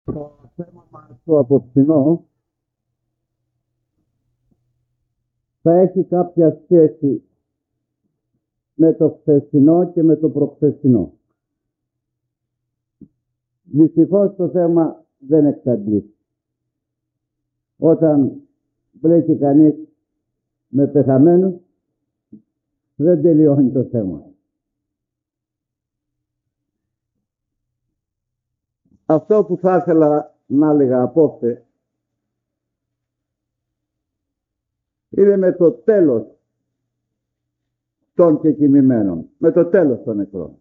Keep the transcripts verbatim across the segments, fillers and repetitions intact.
Το θέμα μας το απόψινό θα έχει κάποια σχέση με το χθεσινό και με το προχθεσινό. Δυστυχώς το θέμα δεν εξαντλεί. Όταν μπλέκει κανείς με πεθαμένους, δεν τελειώνει το θέμα. Αυτό που θα ήθελα να έλεγα απόψε είναι με το τέλος των κεκοιμημένων, με το τέλος των νεκρών.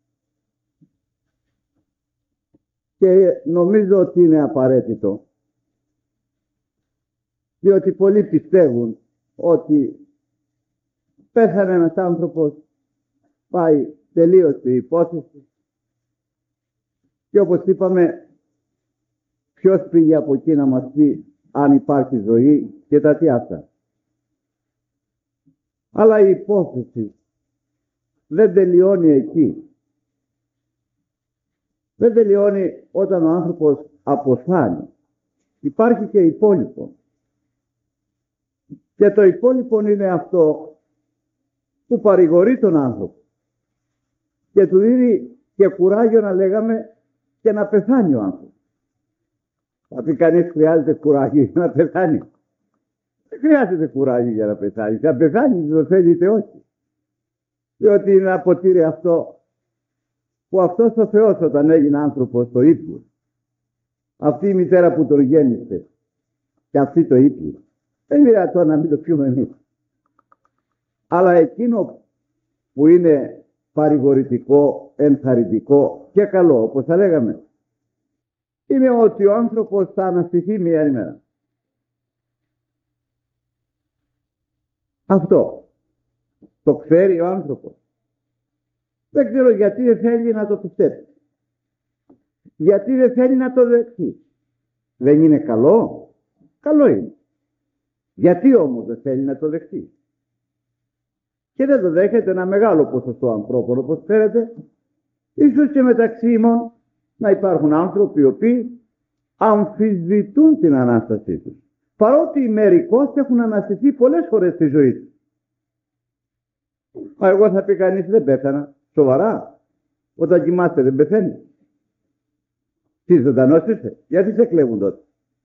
Και νομίζω ότι είναι απαραίτητο, διότι πολλοί πιστεύουν ότι πέθανε ένας άνθρωπος, πάει, τελείωσε η υπόθεση και όπως είπαμε, ποιος πήγε από εκεί να μας πει αν υπάρχει ζωή και τα τι αυτά. Αλλά η υπόθεση δεν τελειώνει εκεί. Δεν τελειώνει όταν ο άνθρωπος αποθάνει. Υπάρχει και υπόλοιπο. Και το υπόλοιπο είναι αυτό που παρηγορεί τον άνθρωπο και του δίνει και κουράγιο, να λέγαμε, και να πεθάνει ο άνθρωπος. Θα πει κανείς, χρειάζεται κουράγιο για να πεθάνει. Δεν χρειάζεται κουράγιο για να πεθάνει. Θα πεθάνει, το θέλετε όχι. Διότι είναι αποτήρι αυτό που αυτός ο Θεός όταν έγινε άνθρωπος το είπε. Αυτή η μητέρα που τον γέννησε και αυτή το είπε. Δεν είναι δυνατόν να μην το πιούμε εμείς. Αλλά εκείνο που είναι παρηγορητικό, ενθαρρυντικό και καλό, όπως θα λέγαμε, είναι ότι ο άνθρωπος θα αναστηθεί μια ημέρα. Αυτό το ξέρει ο άνθρωπος. Δεν ξέρω γιατί δεν θέλει να το πιστέψει. Γιατί δεν θέλει να το δεχτεί. Δεν είναι καλό? Καλό είναι. Γιατί όμως δεν θέλει να το δεχτεί? Και δεν το δέχεται ένα μεγάλο ποσοστό ανθρώπων, όπως ξέρετε. Ίσως και μεταξύ ημών να υπάρχουν άνθρωποι οι οποίοι αμφισβητούν την Ανάστασή τους. Παρότι μερικώς έχουν αναστηθεί πολλές φορές στη ζωή τους. Μα εγώ θα πει κανείς, δεν πέθανα. Σοβαρά? Όταν κοιμάστε δεν πεθαίνει? Τι, ζωντανός είσαι? Γιατί σε κλέβουν τότε?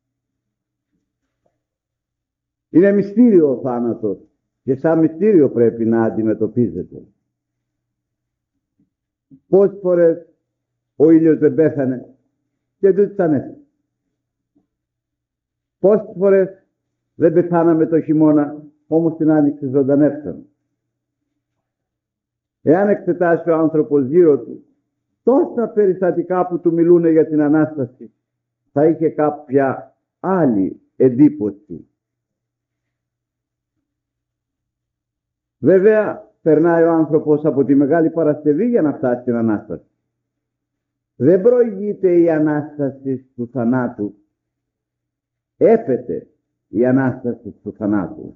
Είναι μυστήριο ο θάνατος και σαν μυστήριο πρέπει να αντιμετωπίζεται. Πόσες φορές ο ήλιος δεν πέθανε και τούτος ανέφερε. Πόσες φορές δεν πεθάναμε το χειμώνα, όμως την άνοιξη ζωντανεύσαμε. Εάν εξετάσει ο άνθρωπος γύρω του τόσα περιστατικά που του μιλούν για την Ανάσταση, θα είχε κάποια άλλη εντύπωση. Βέβαια, περνάει ο άνθρωπος από τη Μεγάλη Παρασκευή για να φτάσει στην Ανάσταση. Δεν προηγείται η Ανάσταση του θανάτου. Έπεται η Ανάσταση του θανάτου.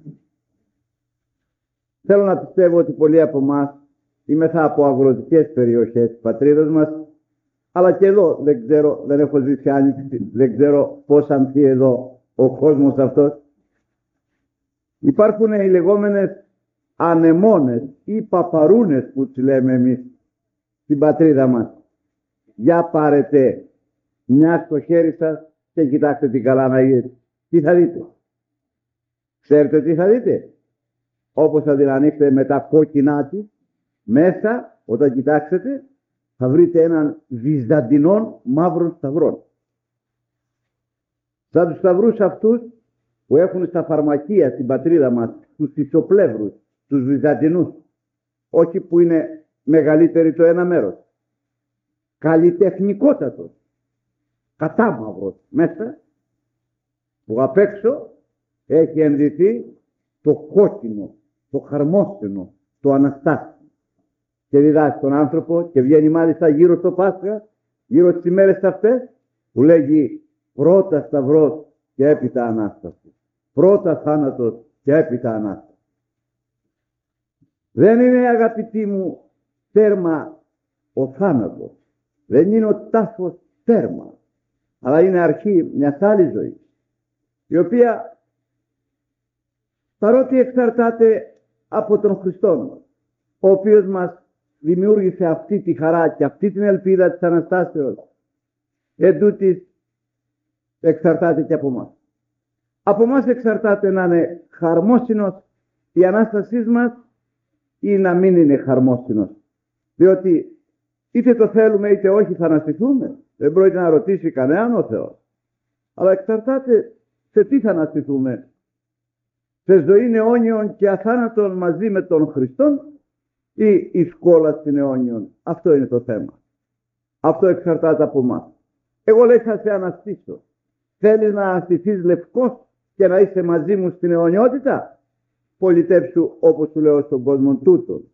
Θέλω να πιστεύω ότι πολλοί από εμάς είμεθα από αγροτικές περιοχές της πατρίδας μας, αλλά και εδώ δεν ξέρω, δεν έχω ζήσει άνοιξη, δεν ξέρω πώς ανθεί εδώ ο κόσμος αυτός. Υπάρχουν οι λεγόμενες ανεμόνες ή παπαρούνες που τις λέμε εμείς στην πατρίδα μας. Για πάρετε μια στο χέρι σας και κοιτάξτε την καλά να γίνει. Τι θα δείτε? Ξέρετε τι θα δείτε? Όπως θα την ανοίξετε με τα κόκκινά της, μέσα όταν κοιτάξετε θα βρείτε έναν βυζαντινών μαύρων σταυρών. Σαν τους σταυρούς αυτούς που έχουν στα φαρμακεία στην πατρίδα μας, τους ισοπλεύρους, τους βυζαντινούς, όχι που είναι μεγαλύτεροι το ένα μέρος. Καλλιτεχνικότατος, κατάμαυρος μέσα, που απ' έξω έχει ενδυθεί το κόκκινο, το χαρμόσυνο, το αναστάσιο. Και διδάσκει τον άνθρωπο και βγαίνει μάλιστα γύρω στο Πάσχα, γύρω στις ημέρες αυτές, που λέγει πρώτα σταυρός και έπειτα Ανάσταση. Πρώτα θάνατος και έπειτα Ανάσταση. Δεν είναι, αγαπητοί μου, τέρμα ο θάνατος. Δεν είναι ο τάφος τέρμα. αλλά είναι αρχή μιας άλλης ζωής, η οποία παρότι εξαρτάται από τον Χριστό, ο οποίος μας δημιούργησε αυτή τη χαρά και αυτή την ελπίδα της Αναστάσεως, εντούτοις εξαρτάται και από μας. Από μας εξαρτάται να είναι χαρμόσυνος η Ανάστασή μας ή να μην είναι χαρμόσυνος. Διότι είτε το θέλουμε είτε όχι θα αναστηθούμε. Δεν πρόκειται να ρωτήσει κανέναν ο Θεός. Αλλά εξαρτάται σε τι θα αναστηθούμε. Σε ζωή αιώνιον και αθάνατον μαζί με τον Χριστόν ή η σκόλα στην αιώνιον. Αυτό είναι το θέμα. Αυτό εξαρτάται από μας. Εγώ λέει θα σε αναστήσω. Θέλεις να αναστηθείς λευκός και να είσαι μαζί μου στην αιωνιότητα? Πολιτέψου όπως σου λέω στον κόσμο τούτο.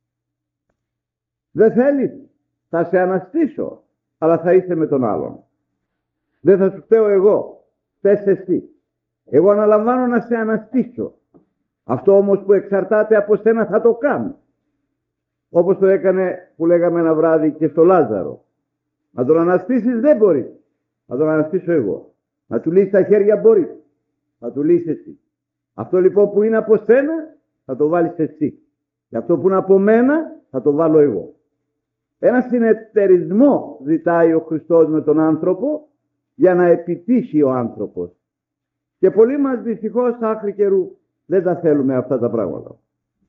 Δεν θέλεις? Θα σε αναστήσω, αλλά θα είσαι με τον άλλον. Δεν θα σου φταίω εγώ, θες εσύ. Εγώ αναλαμβάνω να σε αναστήσω. Αυτό όμως που εξαρτάται από σένα θα το κάνω. Όπως το έκανε που λέγαμε ένα βράδυ και στο Λάζαρο. Να τον αναστήσεις δεν μπορεί. Να τον αναστήσω εγώ. Να του λύσεις τα χέρια μπορεί. Θα του λύσεις εσύ. Αυτό λοιπόν που είναι από σένα θα το βάλεις εσύ. Και αυτό που είναι από μένα θα το βάλω εγώ. Ένα συνεταιρισμό ζητάει ο Χριστός με τον άνθρωπο για να επιτύχει ο άνθρωπος. Και πολλοί μας δυστυχώς άχρη καιρού δεν τα θέλουμε αυτά τα πράγματα.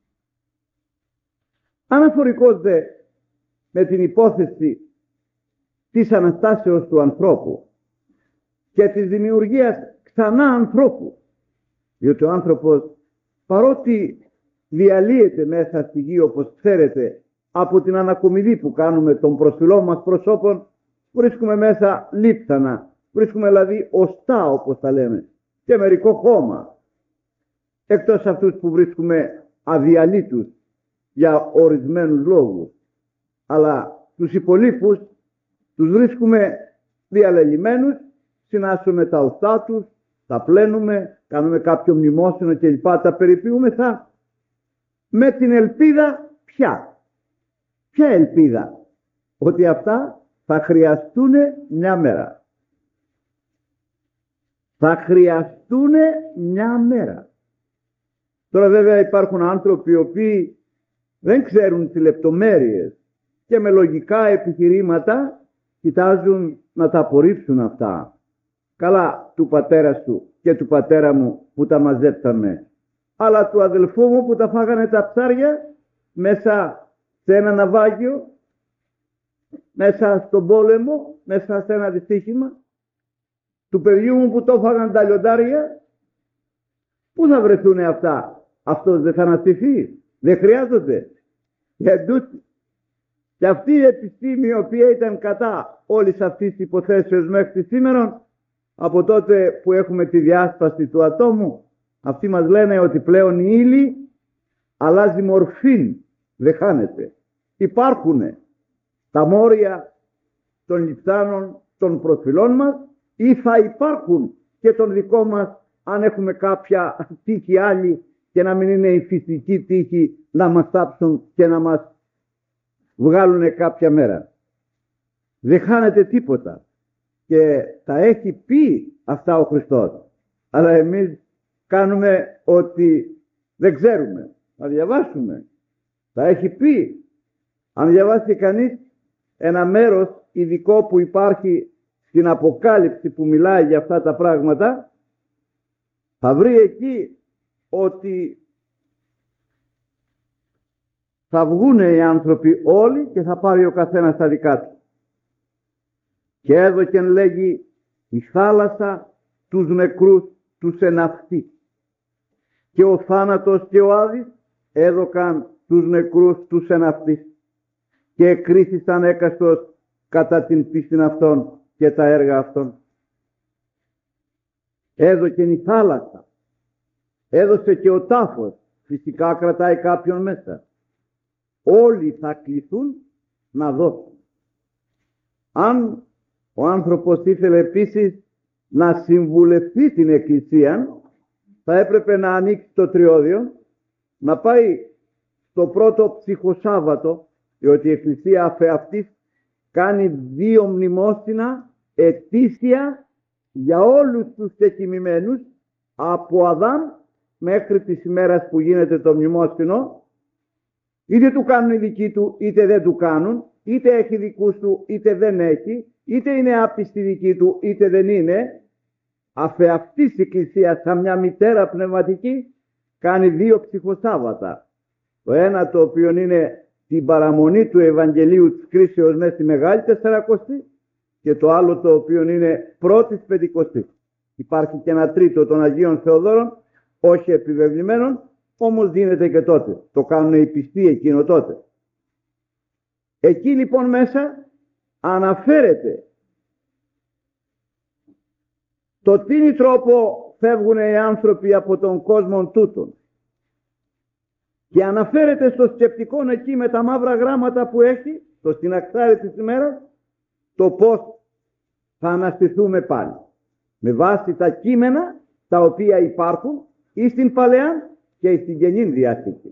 Αναφορικός δε με την υπόθεση της Αναστάσεως του ανθρώπου και της δημιουργίας ξανά ανθρώπου, διότι ο άνθρωπος παρότι διαλύεται μέσα στη γη όπως ξέρετε από την ανακομιδή που κάνουμε των προσφυλών μας προσώπων, βρίσκουμε μέσα λείψανα, βρίσκουμε δηλαδή οστά όπως τα λέμε και μερικό χώμα, εκτός αυτούς που βρίσκουμε αδιαλύτους για ορισμένους λόγους, αλλά τους υπολείπους τους βρίσκουμε διαλελειμμένους, συνάσσουμε τα οστά τους, τα πλένουμε, κάνουμε κάποιο μνημόσυνο κλπ. Τα περιποιούμεθα με την ελπίδα ποια. Ποια ελπίδα? Ότι αυτά θα χρειαστούν μια μέρα. Θα χρειαστούν μια μέρα. Τώρα βέβαια υπάρχουν άνθρωποι οι οποίοι δεν ξέρουν τις λεπτομέρειες και με λογικά επιχειρήματα κοιτάζουν να τα απορρίψουν αυτά. Καλά του πατέρα σου και του πατέρα μου που τα μαζέψαμε, αλλά του αδελφού μου που τα φάγανε τα ψάρια μέσα σε ένα ναυάγιο, μέσα στον πόλεμο, μέσα σε ένα δυστύχημα, του παιδιού μου που το φάγανε τα λιοντάρια. Πού θα βρεθούν αυτά? Αυτός δεν θα αναστηθεί? Δεν χρειάζονται? Και αυτή η επιστήμη η οποία ήταν κατά όλης αυτής της υποθέσεως μέχρι σήμερα, από τότε που έχουμε τη διάσπαση του ατόμου, αυτοί μας λένε ότι πλέον η ύλη αλλάζει μορφή, δεν χάνεται. Υπάρχουνε τα μόρια των λιψάνων των προσφυλών μας ή θα υπάρχουν και των δικών μας αν έχουμε κάποια τύχη άλλη και να μην είναι η φυσική τύχη να μας τάψουν και να μας βγάλουν κάποια μέρα. Δεν χάνεται τίποτα και τα έχει πει αυτά ο Χριστός, αλλά εμείς κάνουμε ότι δεν ξέρουμε. Να διαβάσουμε. Τα έχει πει. Αν διαβάσει κανείς ένα μέρος ειδικό που υπάρχει στην Αποκάλυψη που μιλάει για αυτά τα πράγματα, θα βρει εκεί ότι θα βγούνε οι άνθρωποι όλοι και θα πάρει ο καθένας τα δικά του. Και έδωκεν λέγει η θάλασσα τους νεκρούς τους εναυτεί. Και ο θάνατος και ο Άδης έδωκαν τους νεκρούς τους εναυτείς. Και εκρίθησαν έκαστος κατά την πίστην αυτών και τα έργα αυτών. Έδωκεν η θάλασσα. Έδωσε και ο τάφος. Φυσικά κρατάει κάποιον μέσα. Όλοι θα κληθούν να δώσουν. Αν ο άνθρωπος ήθελε επίσης να συμβουλευτεί την Εκκλησία, θα έπρεπε να ανοίξει το τριώδιο, να πάει στο πρώτο ψυχοσάββατο, διότι η Εκκλησία αφεαυτής κάνει δύο μνημόσυνα ετήσια για όλους τους τεκοιμημένους από Αδάμ μέχρι της ημέρας που γίνεται το μνημόσυνο, είτε του κάνουν οι δικοί του είτε δεν του κάνουν, είτε έχει δικούς του είτε δεν έχει, είτε είναι άπιστοι δικοί του είτε δεν είναι, αφεαυτής η Εκκλησία σαν μια μητέρα πνευματική κάνει δύο ψυχοσάββατα. Το ένα το οποίο είναι την παραμονή του Ευαγγελίου της κρίσεως μέσα στη Μεγάλη Τεσσαρακοστή και το άλλο το οποίο είναι πρώτης Πεντηκοστής. Υπάρχει και ένα τρίτο των Αγίων Θεοδόρων, όχι επιβεβλημένων, όμως δίνεται και τότε. Το κάνουν οι πιστοί εκείνο τότε. Εκεί λοιπόν μέσα αναφέρεται το τι τρόπο φεύγουν οι άνθρωποι από τον κόσμο τούτον. Και αναφέρεται στο σκεπτικό εκεί με τα μαύρα γράμματα που έχει, στο συναξάρι της ημέρας, το πώς θα αναστηθούμε πάλι. Με βάση τα κείμενα τα οποία υπάρχουν ή στην Παλαιά και στην Καινή Διαθήκη.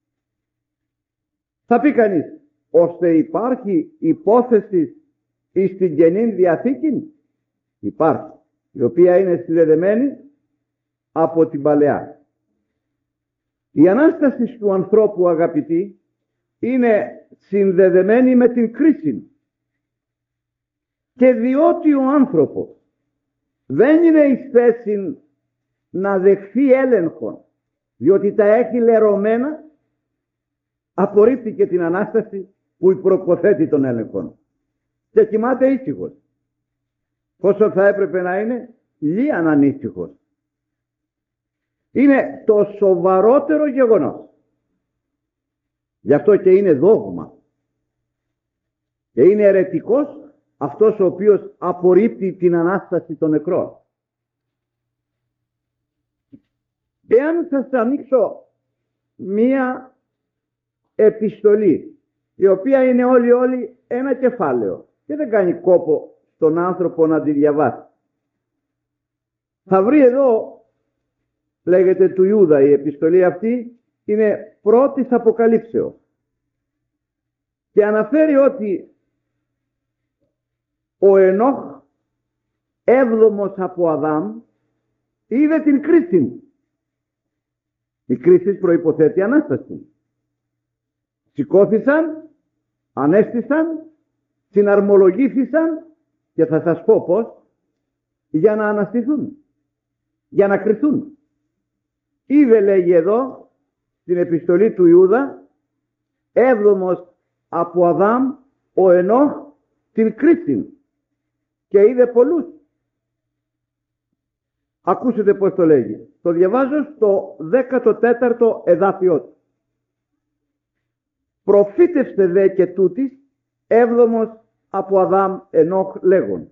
Θα πει κανείς, ώστε υπάρχει υπόθεση ή στην Καινή Διαθήκη, υπάρχει, η οποία είναι συνδεδεμένη από την Παλαιά. Η Ανάσταση του ανθρώπου, αγαπητοί, είναι συνδεδεμένη με την κρίση. Και διότι ο άνθρωπος δεν είναι εις θέση να δεχθεί έλεγχο, διότι τα έχει λερωμένα, απορρίπτει και την Ανάσταση που προποθέτει τον έλεγχο. Και κοιμάται ήσυχος. Πόσο θα έπρεπε να είναι λίαν ανήσυχος. Είναι το σοβαρότερο γεγονός. Γι' αυτό και είναι δόγμα. Και είναι αιρετικός αυτός ο οποίος απορρίπτει την Ανάσταση των νεκρών. Εάν σας ανοίξω μία επιστολή, η οποία είναι όλη όλη ένα κεφάλαιο και δεν κάνει κόπο στον άνθρωπο να τη διαβάσει, θα βρει εδώ, λέγεται του Ιούδα, η επιστολή αυτή είναι πρώτης Αποκαλύψεως και αναφέρει ότι ο Ενώχ, έβδομος από Αδάμ, είδε την κρίση. Η κρίση προϋποθέτει Ανάσταση. Σηκώθησαν, ανέστησαν, συναρμολογήθησαν και θα σας πω πώς, για να αναστηθούν, για να κριθούν. Είδε, λέγει εδώ, στην επιστολή του Ιούδα, έβδομος από Αδάμ, ο Ενώχ, την κρίση και είδε πολλούς. Ακούσετε πώς το λέγει. Το διαβάζω στο δέκατο τέταρτο εδάφιό του. Προφήτευσε δε και τούτης, έβδομος από Αδάμ Ενώχ λέγον.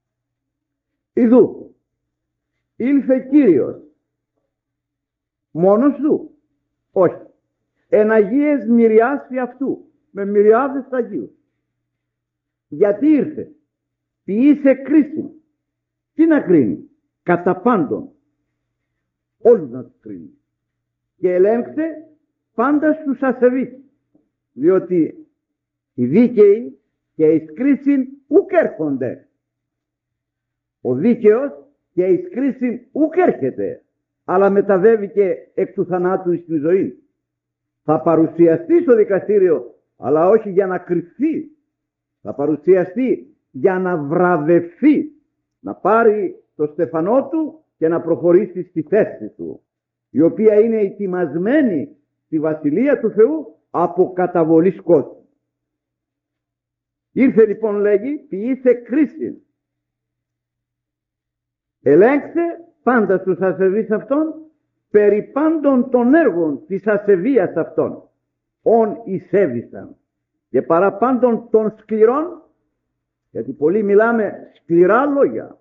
Ιδού, ήλθε Κύριος, μόνος του, όχι, εν Αγίες μυριάσει αυτού, με μυριάδες Αγίους. Γιατί ήρθε, ποιήσε κρίση. Τι να κρίνει, κατά πάντων, όλους να τους κρίνει. Και ελέγξε πάντα στους ασεβείς, διότι οι δίκαιοι και εις κρίσιν ουκ έρχονται. Ο δίκαιος και εις κρίσιν ουκ έρχεται, αλλά μεταβαίνει και εκ του θανάτου εις τη ζωή. Θα παρουσιαστεί στο δικαστήριο, αλλά όχι για να κρυφθεί. Θα παρουσιαστεί για να βραβευθεί, να πάρει το στεφανό του και να προχωρήσει στη θέση του, η οποία είναι ετοιμασμένη στη Βασιλεία του Θεού από καταβολή σκότου. Ήρθε λοιπόν, λέγει, ποιήσε κρίση. Ελέγξε πάντα στους ασεβείς αυτών, περί πάντων των έργων της ασεβίας αυτών, ον εισέβησαν, και παραπάντων των σκληρών, γιατί πολλοί μιλάμε σκληρά λόγια,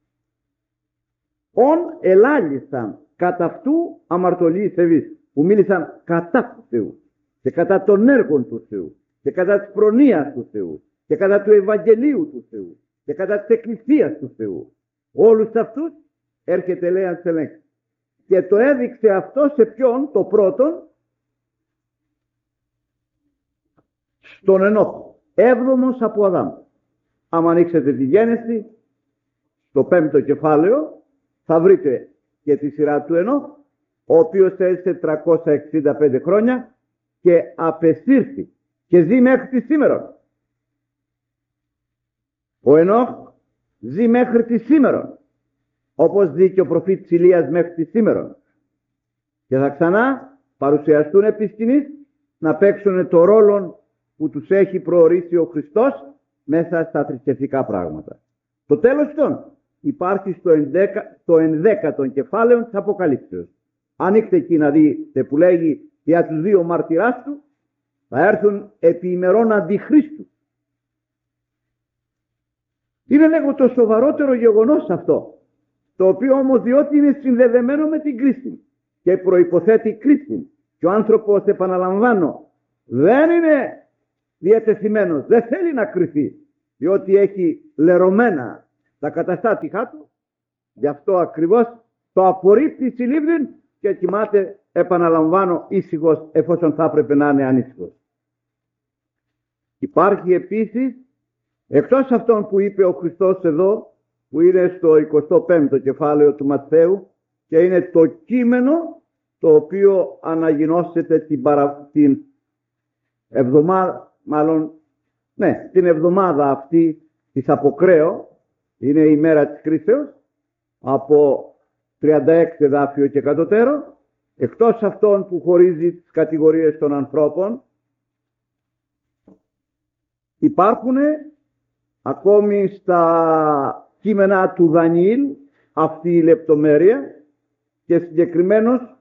ον ελάλησαν κατά αυτού αμαρτωλοί σεβείς, που μίλησαν κατά του Θεού και κατά των έργων του Θεού και κατά της προνοίας του Θεού και κατά του Ευαγγελίου του Θεού και κατά της Εκκλησίας του Θεού. Όλους αυτούς έρχεται, λέει, αν σε ελέγξει. Και το έδειξε αυτό σε ποιον? Το πρώτον, στον Ενώχ, έβδομος από Αδάμ. Άμα ανοίξετε τη Γένεση, στο πέμπτο κεφάλαιο, θα βρείτε και τη σειρά του Ενόχ, ο οποίος έζησε τριακόσια εξήντα πέντε χρόνια και απεσύρθη και ζει μέχρι τη σήμερα. Ο Ενόχ ζει μέχρι τη σήμερα, όπως ζει και ο προφήτης Ηλίας μέχρι τη σήμερα. Και θα ξανά παρουσιαστούν επί σκηνής να παίξουν το ρόλο που τους έχει προορίσει ο Χριστός μέσα στα θρησκευτικά πράγματα. Το τέλος των υπάρχει στο, ενδέκα, στο ενδέκατο κεφάλαιο της Αποκαλύψεως. Ανοίξτε εκεί να δείτε που λέγει για τους δύο μαρτυράς του, θα έρθουν επί ημερών αντιχρίστου. Είναι λέγω το σοβαρότερο γεγονός αυτό, το οποίο όμως διότι είναι συνδεδεμένο με την κρίση και προϋποθέτει κρίση και ο άνθρωπος, επαναλαμβάνω, δεν είναι διατεθειμένος, δεν θέλει να κρυθεί, διότι έχει λερωμένα τα καταστάτικά του, γι' αυτό ακριβώς το απορρίπτει συλλήβδιν και κοιμάται, επαναλαμβάνω, ήσυχος, εφόσον θα έπρεπε να είναι ανήσυχος. Υπάρχει επίσης, εκτός αυτών που είπε ο Χριστός εδώ, που είναι στο εικοστό πέμπτο κεφάλαιο του Ματθαίου και είναι το κείμενο το οποίο αναγινώσεται την, παρα... την εβδομάδα, μάλλον, ναι, την εβδομάδα αυτή της Αποκρέω, είναι η μέρα της κρίσεως, από τριάντα έξι εδάφιο και κατωτέρω, εκτός αυτών που χωρίζει τις κατηγορίες των ανθρώπων, υπάρχουν ακόμη στα κείμενα του Δανιήλ αυτή η λεπτομέρεια και συγκεκριμένως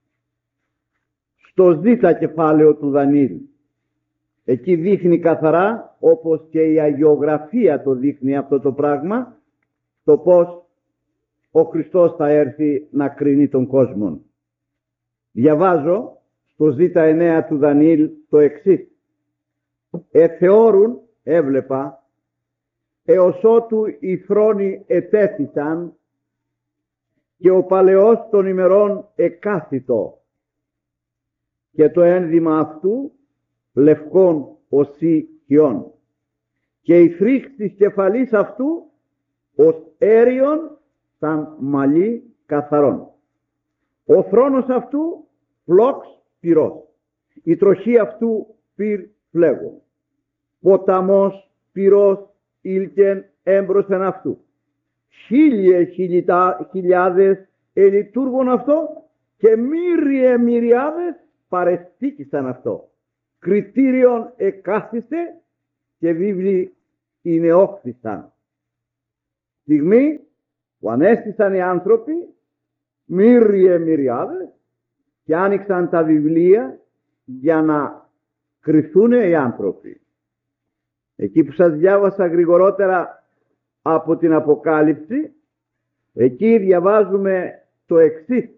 στο ζήτα κεφάλαιο του Δανιήλ. Εκεί δείχνει καθαρά, όπως και η αγιογραφία το δείχνει αυτό το πράγμα, το πώς ο Χριστός θα έρθει να κρίνει τον κόσμο. Διαβάζω στο ζήτα εννέα του Δανιήλ το εξής. Εθεώρουν, έβλεπα, έως ότου οι θρόνοι ετέθησαν και ο παλαιός των ημερών εκάθητο και το ένδυμα αυτού λευκόν οσί χιόν και η φρύχ της κεφαλής αυτού ως έριον σαν μαλλί καθαρόν. Ο θρόνος αυτού φλόξ πυρός, η τροχή αυτού πυρ φλέγω, ποταμός πυρός ήλκεν έμπροσθεν αυτού. Χίλιε χιλιτά, χιλιάδες ελειτούργων αυτό και μύριε μυριάδες παρεστήκησαν αυτό. Κριτήριον εκάθιστε και βίβλοι είναι όχθησαν. Στιγμή που ανέστησαν οι άνθρωποι, μύριε μυριάδες και άνοιξαν τα βιβλία για να κρυθούν οι άνθρωποι. Εκεί που σας διάβασα γρηγορότερα από την Αποκάλυψη, εκεί διαβάζουμε το εξής.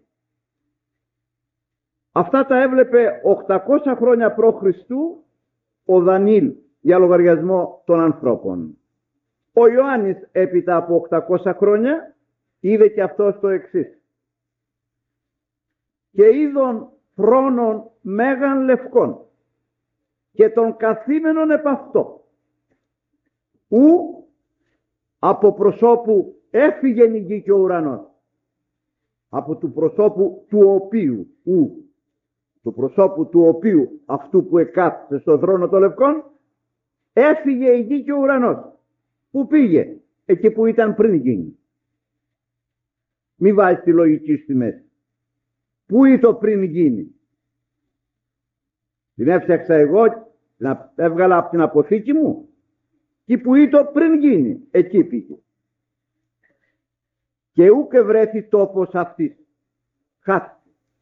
Αυτά τα έβλεπε οκτακόσια χρόνια π.Χ. ο Δανιήλ για λογαριασμό των ανθρώπων. Ο Ιωάννης έπειτα από οκτακόσια χρόνια είδε και αυτός το εξής. Και είδον θρόνων μέγαν λευκών και των καθήμενων επ' αυτό, ου από προσώπου έφυγε η γη και ο ουρανός, από του προσώπου του οποίου, ου, του προσώπου του οποίου αυτού που εκάθισε στον θρόνο των λευκών, έφυγε η γη και ο ουρανός. Πού πήγε? Εκεί που ήταν πριν γίνει. Μη βάζεις τη λογική στη μέση. Πού ήταν το πριν γίνει? Την έφτιαξα εγώ, την έβγαλα από την αποθήκη μου. Εκεί που ήταν πριν γίνει, εκεί πήγε. Και ούκε βρέθη τόπος αυτής. Χάθηκε.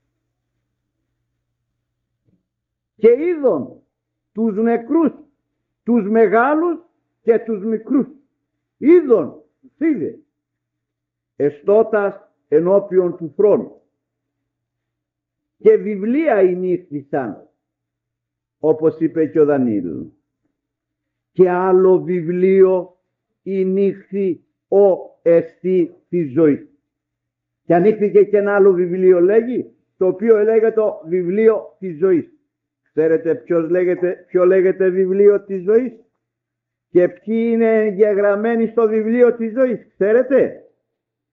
Και είδον τους νεκρούς, τους μεγάλους και τους μικρούς. Είδον, τους είδε, εστώτας ενώπιον του θρόνου. Και βιβλία ενύχθησαν, όπως είπε και ο Δανιήλ. Και άλλο βιβλίο ενύχθη ο εστί της ζωής. Και ανοίχθηκε και ένα άλλο βιβλίο, λέγει, το οποίο λέγεται το βιβλίο της ζωής. Ξέρετε ποιος λέγεται, ποιο λέγεται βιβλίο της ζωής και ποιοι είναι εγγεγραμμένοι στο βιβλίο της ζωής? Ξέρετε?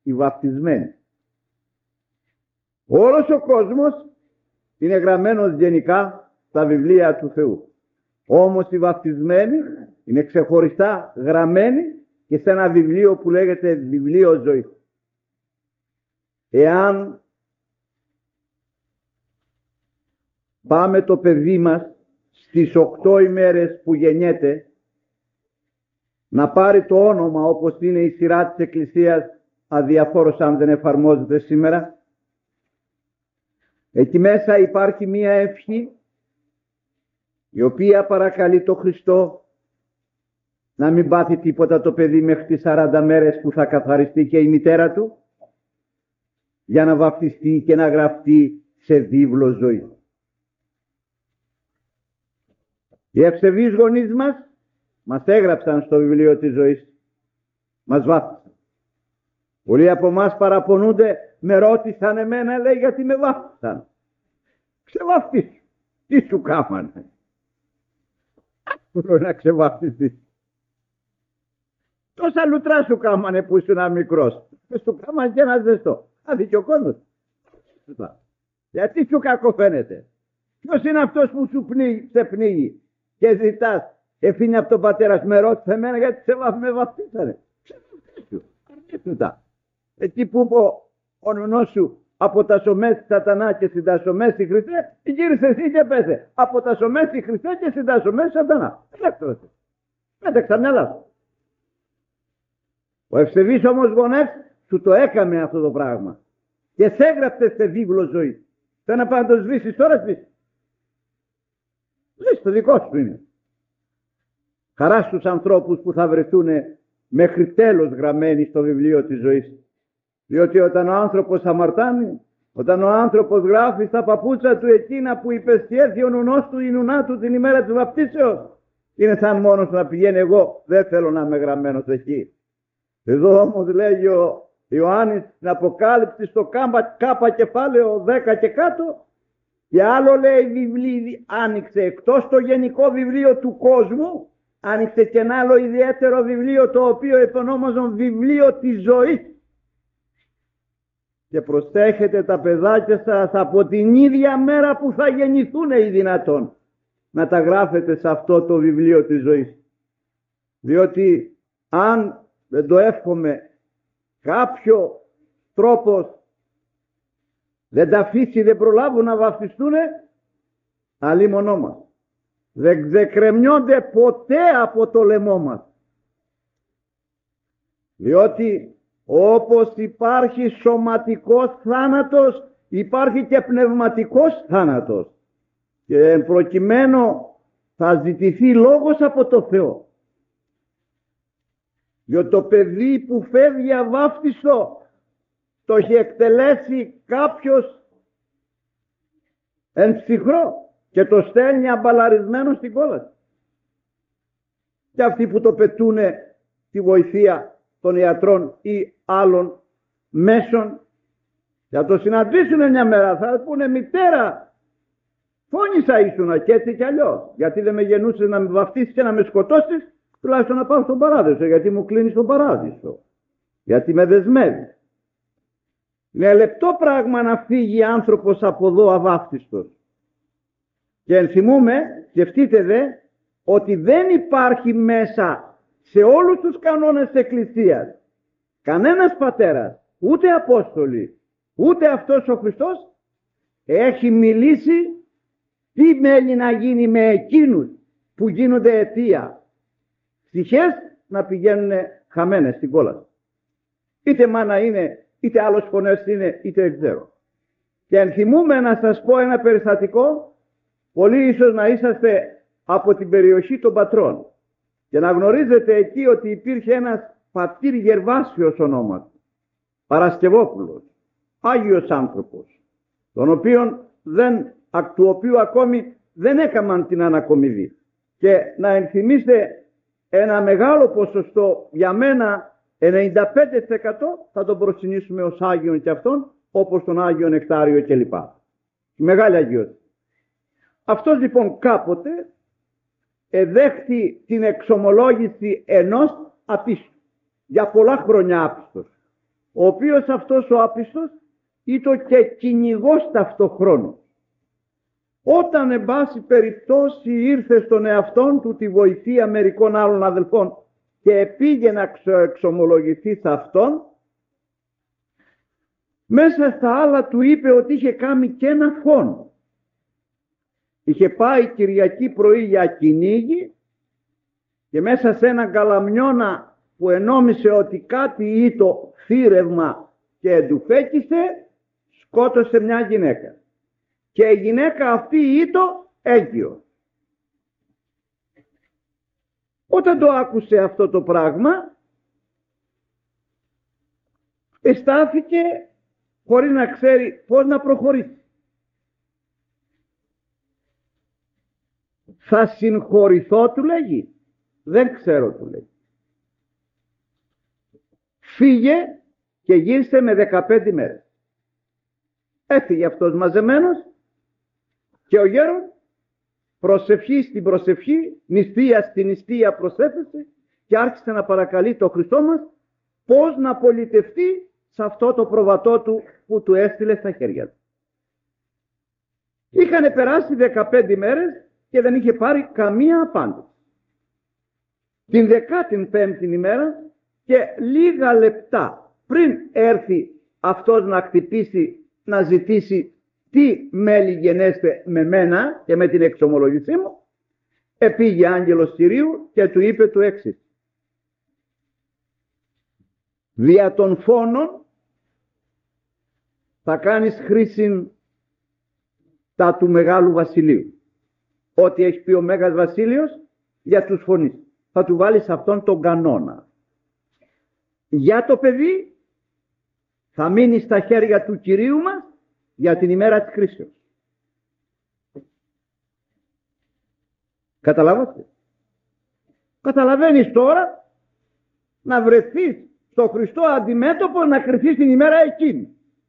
οι βαπτισμένοι. Όλος ο κόσμος είναι γραμμένος γενικά στα βιβλία του Θεού. Όμως οι βαπτισμένοι είναι ξεχωριστά γραμμένοι και σε ένα βιβλίο που λέγεται βιβλίο ζωής. Εάν πάμε το παιδί μας στις οκτώ ημέρες που γεννιέται να πάρει το όνομα όπως είναι η σειρά της Εκκλησίας, αδιαφόρος αν δεν εφαρμόζεται σήμερα, εκεί μέσα υπάρχει μία ευχή η οποία παρακαλεί το Χριστό να μην πάθει τίποτα το παιδί μέχρι τις σαράντα μέρες που θα καθαριστεί και η μητέρα του, για να βαπτιστεί και να γραφτεί σε βίβλο ζωή. Οι ευσεβείς γονείς μας μας έγραψαν στο βιβλίο της ζωής, μας βάφτισαν. Πολλοί από εμάς παραπονούνται, με ρώτησαν εμένα, λέει, γιατί με βάφτισαν. Ξεβάφτισου. Τι σου κάμανε? Άσπρο να ξεβάφτισες. Τόσα λουτρά σου κάμανε που ήσουν μικρός. Και σου κάμανε και ένα ζεστό. Άδει και ο κόσμος. Γιατί σου κακό φαίνεται? Ποιος είναι αυτός που σου πνίγει, σε πνίγει και ζητάς, εφήνει από τον πατέρα σου, με ρώτησε εμένα γιατί σε με βαφτίσανε? Ξεβάφτισου. Αρνήσου τα. Εκεί που είπε ο νονός σου, από τα σωμές σατανά και συντασσομές Χριστέ, γύρισε εσύ και πέσε. Από τα σωμές Χριστέ και συντασσομές σατανά. Ελεύθερος. Πέταξα μυαλά σου. Ο ευσεβής όμως γονεύς σου το έκαμε αυτό το πράγμα. Και σε έγραψε σε βίβλο ζωή. Θέλω να πάει να το σβήσεις τώρα, σβήσεις. Σβήσεις, το δικό σου είναι. Χαρά στους ανθρώπους που θα βρεθούν μέχρι τέλος γραμμένοι στο βιβλίο της ζωής. Διότι όταν ο άνθρωπος αμαρτάνει, όταν ο άνθρωπος γράφει στα παπούτσα του εκείνα που υπεστιέθη ο νουνός του ή η νουνά του την ημέρα της βαπτίσεως, είναι σαν μόνος να πηγαίνει, εγώ δεν θέλω να είμαι γραμμένος εκεί. Εδώ όμως λέγει ο Ιωάννης στην Αποκάλυψη στο κάπα κεφάλαιο δέκα και κάτω, και άλλο λέει βιβλίο, άνοιξε εκτός το γενικό βιβλίο του κόσμου, άνοιξε και ένα άλλο ιδιαίτερο βιβλίο το οποίο επωνόμαζαν βιβλίο της ζωής. Και προσέχετε τα παιδάκια σας από την ίδια μέρα που θα γεννηθούν οι δυνατόν να τα γράφετε σε αυτό το βιβλίο της ζωής. Διότι αν δεν το εύχομαι κάποιο τρόπος δεν τα αφήσει, δεν προλάβουν να βαφτιστούνε, αλίμονό μας. Δεν ξεκρεμιώνται ποτέ από το λαιμό μας. Διότι όπως υπάρχει σωματικός θάνατος, υπάρχει και πνευματικός θάνατος. Και εν προκειμένου θα ζητηθεί λόγος από το Θεό. Διότι το παιδί που φεύγει αβάφτιστο το έχει εκτελέσει κάποιος εν ψυχρό και το στέλνει αμπαλαρισμένο στην κόλαση. Και αυτοί που το πετούνε τη βοηθεία των ιατρών ή άλλων μέσων, θα το συναντήσουν μια μέρα, θα πούνε, μητέρα, φώνησα ήσουνα και έτσι κι αλλιώς. Γιατί δεν με γεννούσες να με βαφτίσεις και να με σκοτώσεις, τουλάχιστον να πάω στον παράδεισο, γιατί μου κλείνεις τον παράδεισο. Γιατί με δεσμεύει. Είναι λεπτό πράγμα να φύγει άνθρωπος από εδώ αβάφτιστος. Και ενθυμούμε, σκεφτείτε δε, ότι δεν υπάρχει μέσα σε όλους τους κανόνες της Εκκλησίας κανένας πατέρας, ούτε Απόστολοι, ούτε αυτός ο Χριστός έχει μιλήσει τι μένει να γίνει με εκείνους που γίνονται αιτία ψυχές να πηγαίνουν χαμένες στην κόλαση. Είτε μάνα είναι, είτε άλλος φωνές είναι, είτε δεν ξέρω. Και ενθυμούμε να σας πω ένα περιστατικό, πολλοί ίσως να είσαστε από την περιοχή των Πατρών και να γνωρίζετε εκεί ότι υπήρχε ένας πατήρ Γερβάσιος ονόματος, Παρασκευόπουλος, Άγιος άνθρωπος, τον οποίον δεν, ακ του οποίου ακόμη δεν έκαναν την ανακομιδή. Και να ενθυμίστε ένα μεγάλο ποσοστό, για μένα ενενήντα πέντε τοις εκατό θα τον προσκυνήσουμε ως Άγιον και αυτόν, όπως τον Άγιο Νεκτάριο κλπ. Μεγάλη αγιότητα. Αυτός λοιπόν κάποτε εδέχθη την εξομολόγηση ενός απίστου, για πολλά χρόνια άπιστος. ο οποίος αυτός ο άπιστος ήταν και κυνηγός ταυτοχρόνου. Όταν εν πάση περιπτώσει ήρθε στον εαυτόν του τη βοηθεία μερικών άλλων αδελφών και πήγε να εξομολογηθεί σε αυτόν, μέσα στα άλλα του είπε ότι είχε κάνει και ένα φόνο. Είχε πάει Κυριακή πρωί για κυνήγι και μέσα σε ένα καλαμιώνα που ενόμισε ότι κάτι ήτο θύρευμα και εντουφέκησε, σκότωσε μια γυναίκα. Και η γυναίκα αυτή ήτο έγκυο. Όταν το άκουσε αυτό το πράγμα, εστάθηκε χωρίς να ξέρει πώς να προχωρήσει. Θα συγχωρηθώ, του λέγει. Δεν ξέρω, του λέει. Φύγε και γύρισε με δεκαπέντε μέρες. Έφυγε αυτός μαζεμένος και ο γέρος προσευχή στην προσευχή, νηστεία στην νηστεία προσέφεσε και άρχισε να παρακαλεί το Χριστό μας πώς να πολιτευτεί σε αυτό το προβατό του που του έστειλε στα χέρια του. Είχανε περάσει δεκαπέντε μέρες και δεν είχε πάρει καμία απάντηση. Την δεκάτη πέμπτη ημέρα και λίγα λεπτά πριν έρθει αυτός να χτυπήσει, να ζητήσει τι μέλη γενέστε με μένα και με την εξομολογησή μου, επήγε άγγελος Κυρίου και του είπε το έξις. Δια των φόνων θα κάνεις χρήση τα του Μεγάλου Βασιλείου. Ό,τι έχει πει ο Μέγας Βασίλειος για τους φωνείς. Θα του βάλεις αυτόν τον κανόνα. Για το παιδί θα μείνει στα χέρια του Κυρίου μας για την ημέρα της κρίσεως. Καταλάβατε. Καταλαβαίνεις τώρα να βρεθείς στο Χριστό αντιμέτωπο να κρυφθείς την ημέρα εκείνη.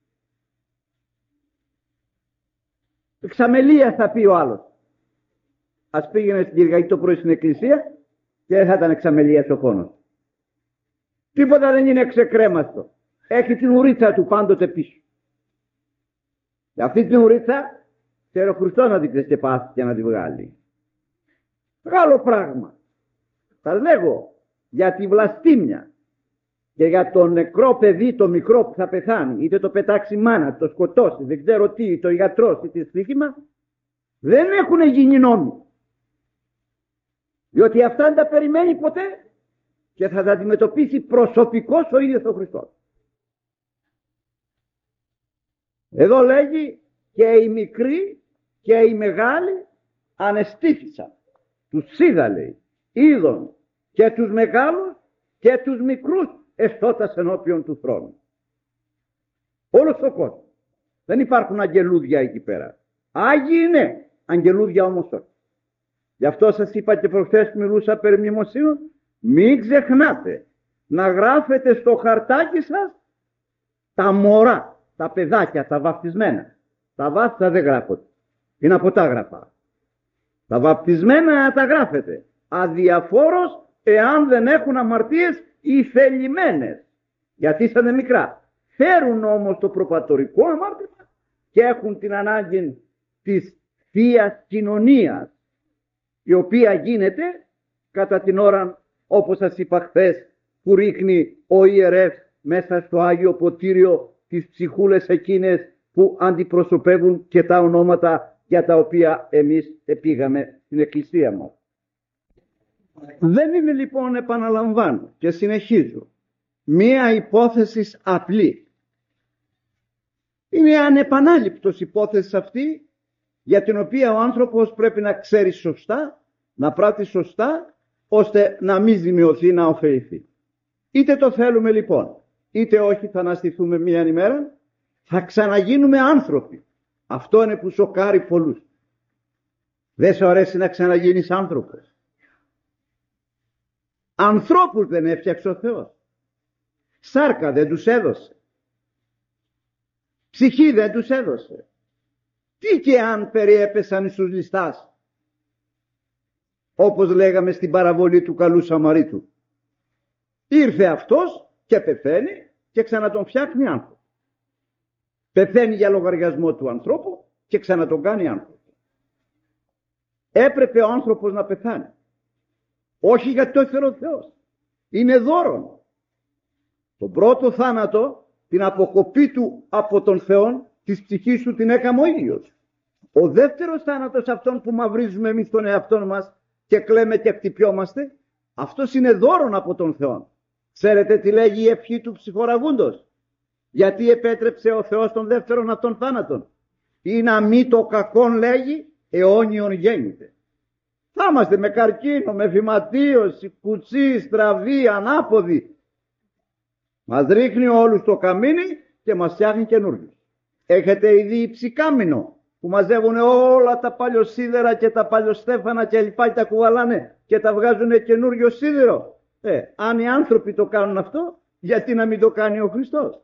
Εξαμελία θα πει ο άλλος. Ας πήγαινε στην Κυριακή το πρωί στην εκκλησία και δεν θα ήταν εξαμελίας ο φόνος. Τίποτα δεν είναι εξεκρέμαστο. Έχει την ουρίτσα του πάντοτε πίσω. Και αυτή την ουρίτσα θέλει ο Χριστός να την ξεσκεπάσει και να την βγάλει. Μεγάλο πράγμα. Θα λέγω για τη βλαστήμια και για το νεκρό παιδί το μικρό που θα πεθάνει, είτε το πετάξει η μάνα, το σκοτώσει, δεν ξέρω τι, το γιατρός ή τη στοίχημα, δεν έχουν γίνει νόμοι. Διότι αυτά δεν τα περιμένει ποτέ και θα τα αντιμετωπίσει προσωπικώς ο ίδιος ο Χριστός. Εδώ λέγει και οι μικροί και οι μεγάλοι ανεστήθησαν. Τους είδα, λέει, είδων και τους μεγάλους και τους μικρούς εστώτας ενώπιον του θρόνου. Όλος ο κόσμος. Δεν υπάρχουν αγγελούδια εκεί πέρα. Άγιοι είναι, αγγελούδια όμως όχι. Γι' αυτό σας είπα και προχθές που μιλούσα περί μνημοσύνων, μην ξεχνάτε να γράφετε στο χαρτάκι σας τα μωρά, τα παιδάκια, τα βαπτισμένα. Τα βάπτιστα δεν γράφονται. Είναι από τα γραφά. Τα βαπτισμένα τα γράφετε. Αδιαφόρος εάν δεν έχουν αμαρτίες ή θελημένες. Γιατί ήσανε μικρά. Φέρουν όμως το προπατορικό αμάρτημα και έχουν την ανάγκη της Θείας Κοινωνίας, η οποία γίνεται κατά την ώρα, όπως σας είπα χθες, που ρίχνει ο ιερεύς μέσα στο Άγιο Ποτήριο τις ψυχούλες εκείνες που αντιπροσωπεύουν και τα ονόματα για τα οποία εμείς πήγαμε στην εκκλησία μας. Δεν είναι λοιπόν, επαναλαμβάνω και συνεχίζω, μία υπόθεση απλή. Είναι ανεπανάληπτος υπόθεση αυτή, για την οποία ο άνθρωπος πρέπει να ξέρει σωστά, να πράττει σωστά, ώστε να μην ζημιωθεί, να ωφεληθεί. Είτε το θέλουμε λοιπόν, είτε όχι, θα αναστηθούμε μία ημέρα, θα ξαναγίνουμε άνθρωποι. Αυτό είναι που σοκάρει πολλούς. Δεν σου αρέσει να ξαναγίνεις άνθρωπος? Ανθρώπους δεν έφτιαξε ο Θεός. Σάρκα δεν τους έδωσε. Ψυχή δεν τους έδωσε. Τι και αν περιέπεσαν στους ληστάς, όπως λέγαμε στην παραβολή του καλού Σαμαρίτου. Ήρθε αυτός και πεθαίνει και ξανα τον φτιάχνει άνθρωπο. Πεθαίνει για λογαριασμό του ανθρώπου και ξανα τον κάνει άνθρωπο. Έπρεπε ο άνθρωπος να πεθάνει. Όχι γιατί το ήθελε ο Θεός. Είναι δώρον. Τον πρώτο θάνατο, την αποκοπή του από τον Θεό, της ψυχής του την έκαμε ο ίδιος. Ο δεύτερος θάνατος, αυτόν που μαυρίζουμε εμείς τον εαυτό μας και κλαίμε και χτυπιόμαστε, αυτός είναι δώρον από τον Θεό. Ξέρετε τι λέγει η ευχή του ψυχοραγούντος? Γιατί επέτρεψε ο Θεός τον δεύτερον αυτόν θάνατον? Ή να μη το κακόν, λέγει, αιώνιον γέννηται. Θα είμαστε με καρκίνο, με φυματίωση, κουτσί, στραβή, ανάποδη. Μας ρίχνει όλους το καμίνι και μας φτιάχνει καινούργιους. Έχετε ήδη υψηκάμινο που μαζεύουν όλα τα παλιοσίδερα και τα παλιοστέφανα και λοιπά και τα κουβαλάνε και τα βγάζουν καινούργιο σίδερο. Ε, αν οι άνθρωποι το κάνουν αυτό, γιατί να μην το κάνει ο Χριστός?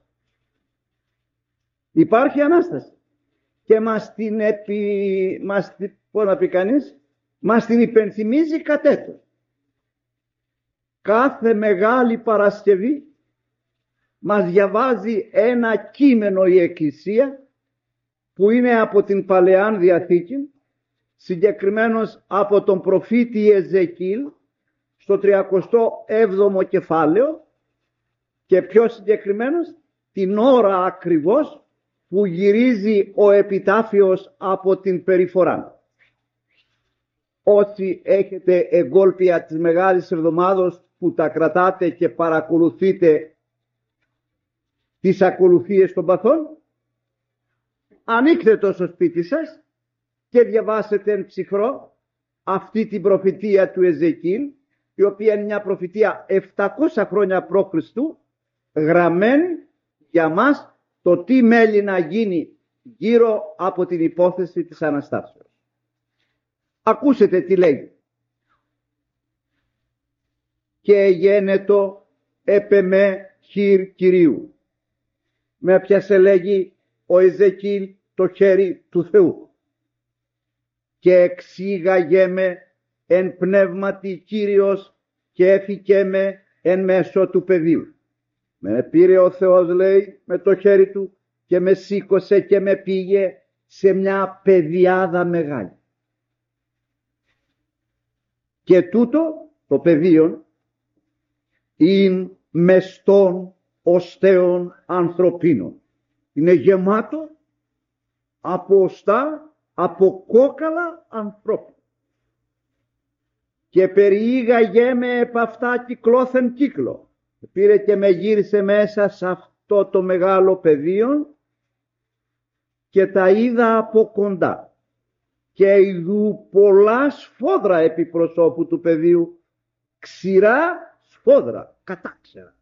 Υπάρχει Ανάσταση και μας την, επι... μας... πώς να πει κανείς, μας την υπενθυμίζει κατέτος. Κάθε Μεγάλη Παρασκευή μας διαβάζει ένα κείμενο η Εκκλησία που είναι από την Παλαιάν Διαθήκη, συγκεκριμένος από τον προφήτη Εζεκίλ στο τριακοστό έβδομο κεφάλαιο και πιο συγκεκριμένος την ώρα ακριβώς που γυρίζει ο επιτάφιος από την περιφορά. Όσοι έχετε εγκόλπια της Μεγάλης Εβδομάδος που τα κρατάτε και παρακολουθείτε τις ακολουθίες των παθών, ανοίξτε το στο σπίτι σας και διαβάσετε εν ψυχρό αυτή την προφητεία του Εζεκίλ, η οποία είναι μια προφητεία επτακόσια χρόνια π.Χ. γραμμένη για μας το τι μέλει να γίνει γύρω από την υπόθεση της Αναστάσεως. Ακούσετε τι λέει. Και γένετο επεμέ χειρ Κυρίου. Με πιάσε, λέγει ο Εζεκίλ, το χέρι του Θεού. Και εξήγαγέ με εν πνεύματι Κύριος και έφυγε με εν μέσω του πεδίου. Με πήρε ο Θεός, λέει, με το χέρι του και με σήκωσε και με πήγε σε μια πεδιάδα μεγάλη. Και τούτο το πεδίο είναι μεστών οστέων ανθρωπίνων. Είναι γεμάτο από οστά, από κόκαλα ανθρώπου. Και περιήγαγέ με επ' αυτά κυκλώθεν κύκλο. Πήρε και με γύρισε μέσα σε αυτό το μεγάλο πεδίο και τα είδα από κοντά. Και ειδού πολλά σφόδρα επί προσώπου του πεδίου, ξηρά σφόδρα, κατάξερα.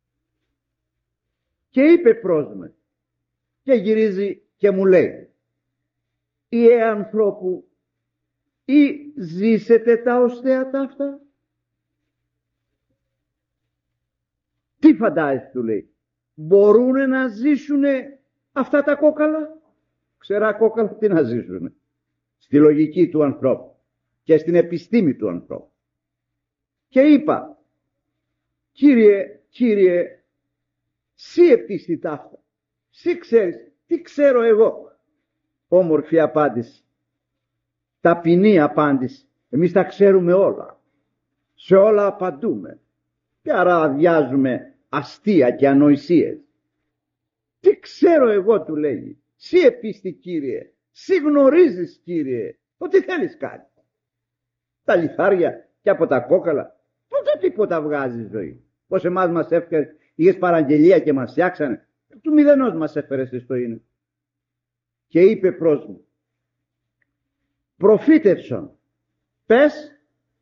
Και είπε προς με, και γυρίζει και μου λέει, «Ιε ανθρώπου, ή ζήσετε τα οστέα ταύτα?» Τι φαντάζεσαι, του λέει, μπορούνε να ζήσουνε αυτά τα κόκαλα? Ξερά κόκαλα τι να ζήσουνε? Στη λογική του ανθρώπου και στην επιστήμη του ανθρώπου. Και είπα, Κύριε, Κύριε, σύ επίστη ταύτα, σύ ξέρεις, τι ξέρω εγώ? Όμορφη απάντηση, ταπεινή απάντηση. Εμείς τα ξέρουμε όλα, σε όλα απαντούμε και άρα αδειάζουμε αστεία και ανοησίες. Τι ξέρω εγώ, του λέγει, σύ επίστη Κύριε, σύ γνωρίζεις Κύριε, ότι θέλεις κάτι. Τα λιθάρια και από τα κόκαλα, τότε τίποτα βγάζει ζωή. Πως εμάς μας έφερε, είχες παραγγελία και μας φτιάξανε, του μηδενός μας έφερε στη στο είναι. Και είπε προς μου, προφήτευσον, πες,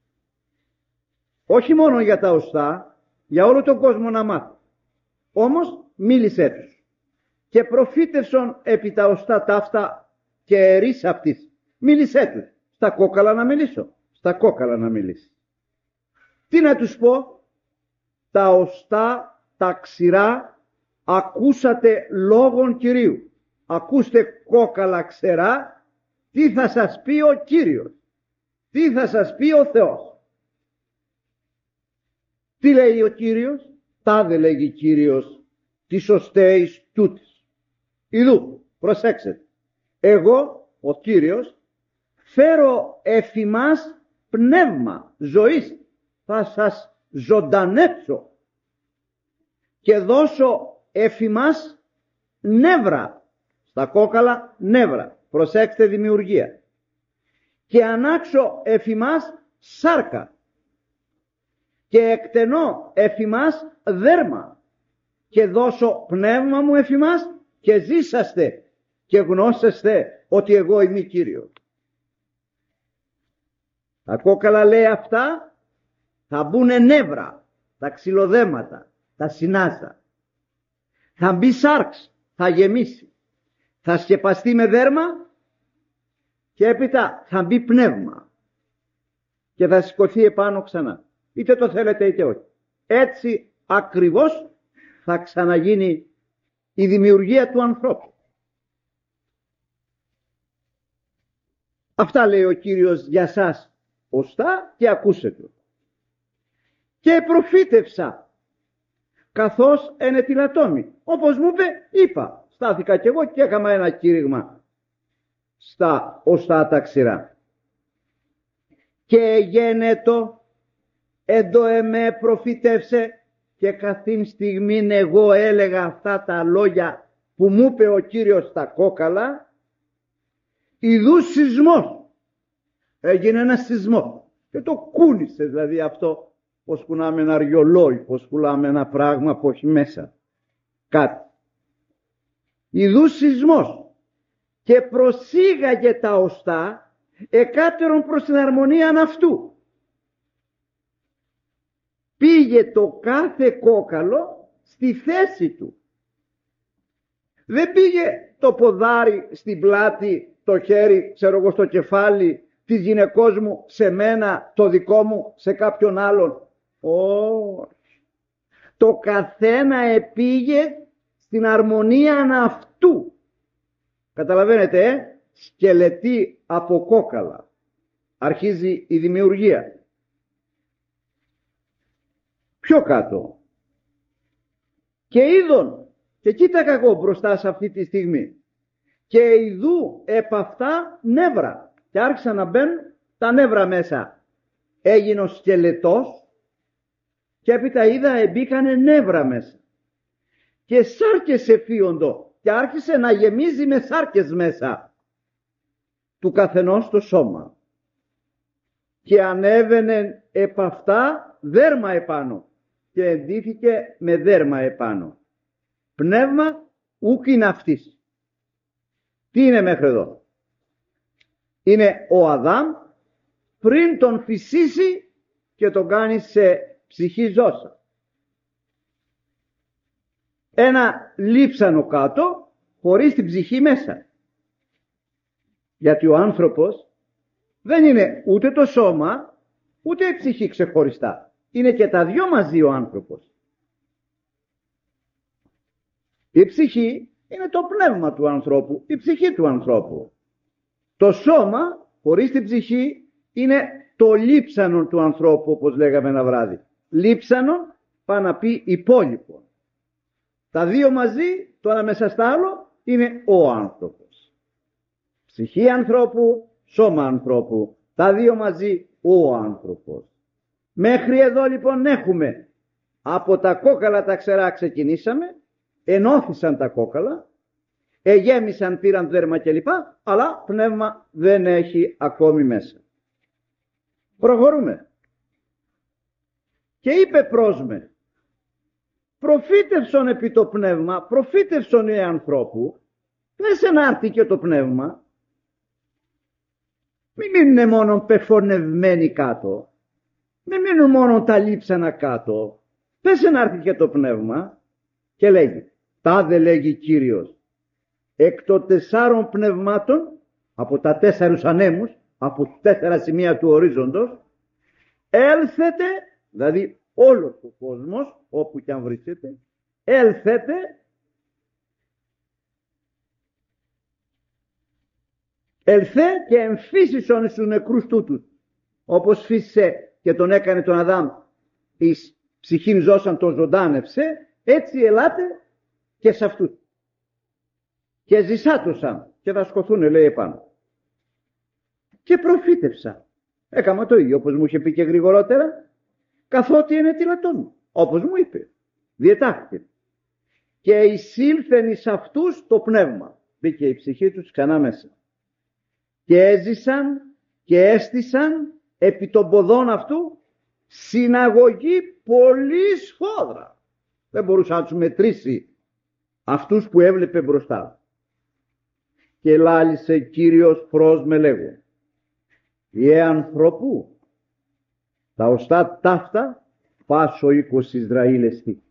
όχι μόνο για τα οστά, για όλο τον κόσμο να μάθει. Όμως μίλησέ τους. Και προφήτευσον επί τα οστά ταύτα και ερείς αυτής. Μίλησέ τους. Στα κόκαλα να μιλήσω. Στα κόκαλα να μιλήσει. Τι να τους πω? Τα οστά, τα ξηρά, ακούσατε λόγον Κυρίου. Ακούστε κόκαλα ξερά, τι θα σας πει ο Κύριος. Τι θα σας πει ο Θεός. Τι λέει ο Κύριος? Τάδε λέγει Κύριος, τις σωστές τούτες. Ιδού, προσέξτε, εγώ, ο Κύριος, φέρω εφημάς πνεύμα ζωής, θα σας ζωντανέψω και δώσω εφημάς νεύρα, στα κόκαλα νεύρα, προσέξτε δημιουργία, και ανάξω εφημάς σάρκα και εκτενώ εφημάς δέρμα και δώσω πνεύμα μου εφημάς και ζήσαστε και γνώσεστε ότι εγώ είμαι Κύριος. Τα κόκαλα, λέει, αυτά θα μπουνε νεύρα, τα ξυλοδέματα, τα συνάζα. Θα μπει σάρξ, θα γεμίσει. Θα σκεπαστεί με δέρμα και έπειτα θα μπει πνεύμα και θα σηκωθεί επάνω ξανά. Είτε το θέλετε είτε όχι. Έτσι ακριβώς θα ξαναγίνει η δημιουργία του ανθρώπου. Αυτά λέει ο Κύριος για σας ωστά και ακούσετε. Και προφήτευσα καθώς ενετιλατώμη. Όπως μου είπε, είπα. Στάθηκα κι εγώ και έκανα ένα κήρυγμα στα ωστά τα ξηρά. Και γένετο εντο εμέ προφήτευσε, και καθήν στιγμήν εγώ έλεγα αυτά τα λόγια που μου είπε ο Κύριος στα κόκαλα, ιδού σεισμός. Έγινε ένα σεισμό και το κούνησε, δηλαδή αυτό, πως κουνάμε ένα αργιολόι, πως κουλάμε ένα πράγμα που έχει μέσα κάτι. Ιδού σεισμός, και προσήγαγε τα οστά εκάτερον προς την αρμονίαν αυτού. Πήγε το κάθε κόκαλο στη θέση του. Δεν πήγε το ποδάρι στην πλάτη, το χέρι, ξέρω εγώ, στο κεφάλι της γυναικός μου, σε μένα, το δικό μου, σε κάποιον άλλον. Όχι. Το καθένα επήγε στην αρμονία αυτού. Καταλαβαίνετε, ε? Σκελετή από κόκαλα. Αρχίζει η δημιουργία. Πιο κάτω. Και είδον, και κοίτακα εγώ μπροστά σε αυτή τη στιγμή, και ειδού επ' αυτά νεύρα. Και άρχισαν να μπαίνουν τα νεύρα μέσα. Έγινε ο σκελετός και έπειτα είδα εμπήκανε νεύρα μέσα. Και σάρκες εφίοντο και άρχισε να γεμίζει με σάρκες μέσα του καθενός το σώμα. Και ανέβαινε επ' αυτά δέρμα επάνω και εντύθηκε με δέρμα επάνω. Πνεύμα ούκ είναι αυτής. Τι είναι μέχρι εδώ? Είναι ο Αδάμ πριν τον φυσήσει και τον κάνει σε ψυχή ζώσα. Ένα λείψανο κάτω χωρίς την ψυχή μέσα. Γιατί ο άνθρωπος δεν είναι ούτε το σώμα ούτε η ψυχή ξεχωριστά. Είναι και τα δυο μαζί ο άνθρωπος. Η ψυχή είναι το πνεύμα του ανθρώπου, η ψυχή του ανθρώπου. Το σώμα χωρίς την ψυχή είναι το λείψανο του ανθρώπου, όπως λέγαμε ένα βράδυ. Λείψανο πάει να πει υπόλοιπο. Τα δύο μαζί, το ένα μέσα στα άλλο, είναι ο άνθρωπος. Ψυχή ανθρώπου, σώμα ανθρώπου. Τα δύο μαζί ο άνθρωπος. Μέχρι εδώ λοιπόν έχουμε, από τα κόκαλα τα ξερά ξεκινήσαμε, ενώθησαν τα κόκαλα, εγέμισαν, πήραν δέρμα κλπ, αλλά πνεύμα δεν έχει ακόμη μέσα. Προχωρούμε. Και είπε προς με, προφήτευσον επί το πνεύμα, προφήτευσον οι ανθρώπου, πες να έρθει και το πνεύμα, μην μείνουν μόνο πεφωνευμένοι κάτω, μην μείνουν μόνο τα λείψανα κάτω, πες να έρθει και το πνεύμα. Και λέγει, τάδε λέγει Κύριος, εκ των τεσσάρων πνευμάτων, από τα τέσσερους ανέμους, από τέσσερα σημεία του ορίζοντος, έλθετε, δηλαδή όλος ο κόσμος, όπου και αν βρίσκεται, έλθετε ελθέ και εμφύσισον στους νεκρούς τούτους, όπως φύσισε και τον έκανε τον Αδάμ εις ψυχήν ζώσαν, τον ζωντάνευσε, έτσι ελάτε και σε αυτούς. Και ζησάτωσαν και θα σκοθούν, λέει επάνω. Και προφήτευσα. Έκαμα το ίδιο όπως μου είχε πει και γρηγορότερα, καθότι είναι τηλατών, όπως μου είπε. Διετάχθηκε. Και εισήλθεν εις αυτούς το πνεύμα. Μπήκε η ψυχή τους ξανά μέσα. Και έζησαν και έστησαν επί των ποδών αυτού συναγωγή πολύ σφόδρα. Δεν μπορούσε να τους μετρήσει αυτούς που έβλεπε μπροστά. Και λάλησε Κύριος προς με λέγω, «Ιε ανθρώπου, τα οστά ταύτα πάσο οίκος Ισραήλ εστί».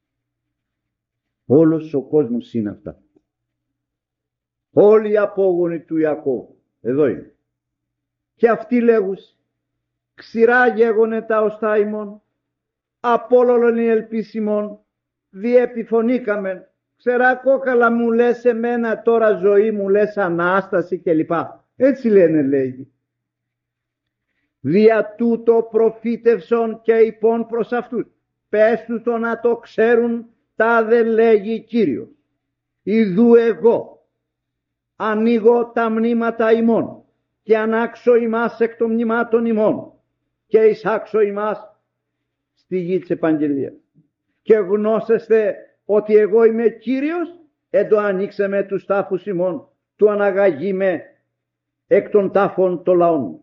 Όλος ο κόσμος είναι αυτά. Όλοι οι απόγονοι του Ιακώβ, εδώ είναι. Και αυτοί λέγουν, «Ξηρά γέγονε τα οστά ημών, απόλολον η ελπίς ημών, διεπιφωνήκαμεν, ξερά κόκαλα μου λες εμένα τώρα ζωή μου λες Ανάσταση κλπ». Έτσι λένε, λέγει. Δια τούτο προφήτευσον και υπόν προς αυτούς. Πες τους το να το ξέρουν, τα δε λέγει Κύριος. Ιδού εγώ ανοίγω τα μνήματα ημών και ανάξω ημάς εκ των μνημάτων ημών και εισάξω ημάς στη γη της επαγγελίας. Και γνώσεστε ότι εγώ είμαι Κύριος, εν το ανοίξε με τους τάφους ημών, του αναγαγεί με εκ των τάφων των λαών.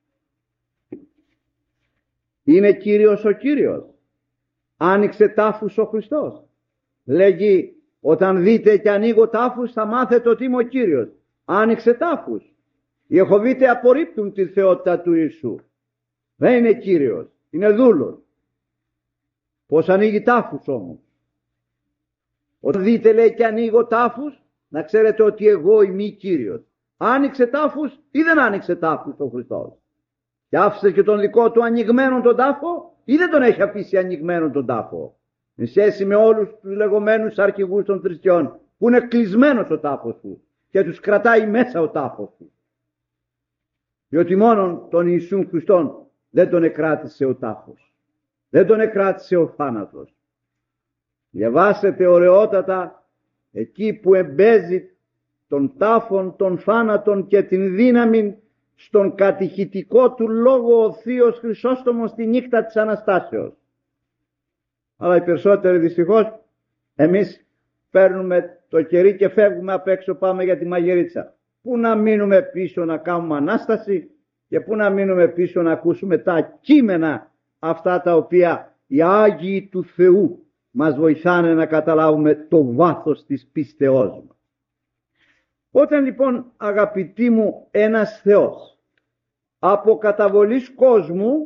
Είναι Κύριος ο Κύριος. Άνοιξε τάφους ο Χριστός. Λέγει, όταν δείτε και ανοίγω τάφους θα μάθετε ότι είμαι ο Κύριος. Άνοιξε τάφους. Οι Εχωβίτες απορρίπτουν τη θεότητα του Ιησού. Δεν είναι Κύριος, είναι δούλος. Πώς ανοίγει τάφους όμως. Όταν δείτε, λέει, και ανοίγω τάφους, να ξέρετε ότι εγώ είμαι Κύριος. Άνοιξε τάφους ή δεν άνοιξε τάφους ο Χριστός. Και άφησε και τον δικό του ανοιγμένον τον τάφο ή δεν τον έχει αφήσει ανοιγμένον τον τάφο. Με σχέση με όλους τους λεγόμενους αρχηγούς των θρησκειών που είναι κλεισμένος ο τάφος του και τους κρατάει μέσα ο τάφος του. Διότι μόνον τον Ιησούν Χριστόν δεν τον εκράτησε ο τάφος. Δεν τον εκράτησε ο θάνατος. Διαβάσετε ωραιότατα εκεί που εμπέζει τον τάφον, τον θάνατον και την δύναμη στον κατηχητικό του λόγο ο Θείος Χρυσόστομος τη νύχτα της Αναστάσεως. Αλλά οι περισσότεροι δυστυχώς εμείς παίρνουμε το κερί και φεύγουμε απ' έξω, πάμε για τη μαγειρίτσα. Πού να μείνουμε πίσω να κάνουμε Ανάσταση και πού να μείνουμε πίσω να ακούσουμε τα κείμενα αυτά τα οποία οι Άγιοι του Θεού μας βοηθάνε να καταλάβουμε το βάθος της πίστεώς μας. Όταν λοιπόν, αγαπητοί μου, ένας Θεός από καταβολής κόσμου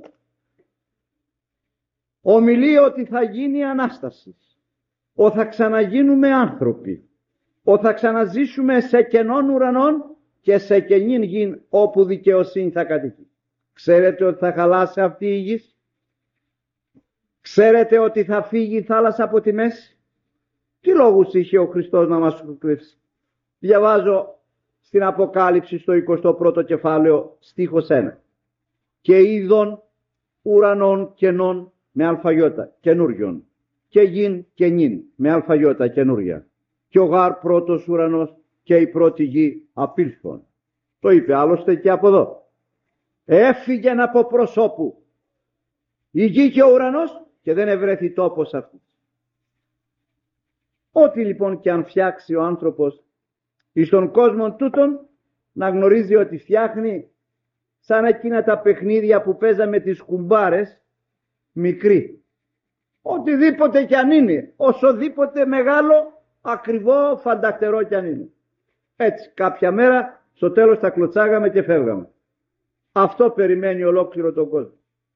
ομιλεί ότι θα γίνει Ανάσταση, ότι θα ξαναγίνουμε άνθρωποι, ότι θα ξαναζήσουμε σε κενών ουρανών και σε κενήν γην όπου δικαιοσύνη θα κατοικεί. Ξέρετε ότι θα χαλάσει αυτή η γη? Ξέρετε ότι θα φύγει η θάλασσα από τη μέση? Τι λόγους είχε ο Χριστός να μας κρύψει? Διαβάζω στην Αποκάλυψη στο εικοστό πρώτο κεφάλαιο στίχος ένα. Και είδων ουρανών κενών με αλφαγιώτα καινούριων και γην και νυν με αλφαγιώτα καινούρια. Και ο γάρ πρώτος ουρανός και η πρώτη γη απήλθον. Το είπε άλλωστε και από εδώ. Έφυγεν από προσώπου η γη και ο ουρανός και δεν ευρέθη τόπος αυτού. Ό,τι λοιπόν και αν φτιάξει ο άνθρωπος εις τον κόσμο τούτον, να γνωρίζει ότι φτιάχνει σαν εκείνα τα παιχνίδια που παίζαμε τις κουμπάρες μικρή. Οτιδήποτε κι αν είναι, όσοδήποτε μεγάλο, ακριβό, φαντακτερό κι αν είναι. Έτσι κάποια μέρα στο τέλος τα κλωτσάγαμε και φεύγαμε. Αυτό περιμένει ολόκληρο τον κόσμο.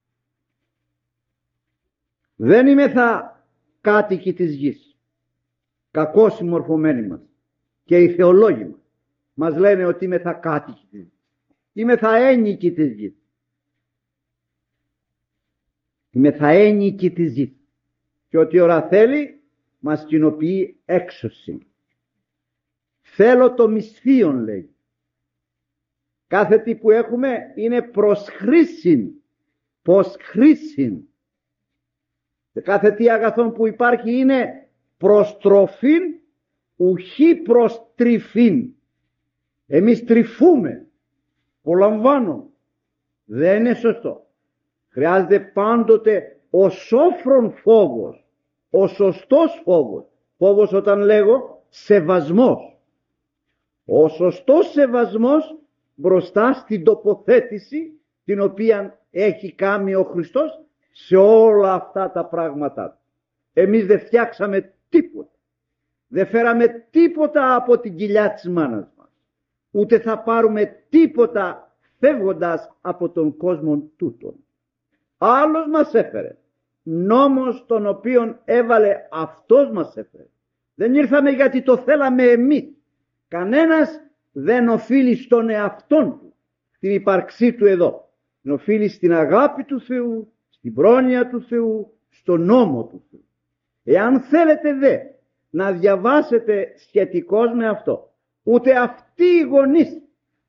Δεν είμαι θα κάτοικοι της γης, κακώς συμμορφωμένοι μας. Και οι θεολόγοι μας μας λένε ότι είμαι θα κάτοικοι της γης. Είμαι θα ένικοι της γης. Είμαι θα ένικοι της γης. Και ό,τι ώρα θέλει μας κοινοποιεί έξωση. Θέλω το μισθίον, λέει. Κάθε τι που έχουμε είναι προς χρήσιν. Προς χρήσιν. Και κάθε τι αγαθόν που υπάρχει είναι προς τροφήν ουχή προς τρυφήν. Εμείς τρυφούμε, απολαμβάνω. Δεν είναι σωστό. Χρειάζεται πάντοτε ο σόφρον φόβος, ο σωστός φόβος. Φόβος όταν λέγω σεβασμός. Ο σωστός σεβασμός μπροστά στην τοποθέτηση την οποία έχει κάνει ο Χριστός σε όλα αυτά τα πράγματα. Εμείς δεν φτιάξαμε τίποτα. Δεν φέραμε τίποτα από την κοιλιά της μάνας μας. Ούτε θα πάρουμε τίποτα φεύγοντας από τον κόσμο τούτον. Άλλος μας έφερε. Νόμος τον οποίον έβαλε αυτός μας έφερε. Δεν ήρθαμε γιατί το θέλαμε εμείς. Κανένας δεν οφείλει στον εαυτόν του την ύπαρξή του εδώ. Δεν οφείλει στην αγάπη του Θεού, στην πρόνοια του Θεού, στον νόμο του Θεού. Εάν θέλετε δε να διαβάσετε σχετικώς με αυτό, ούτε αυτοί οι γονείς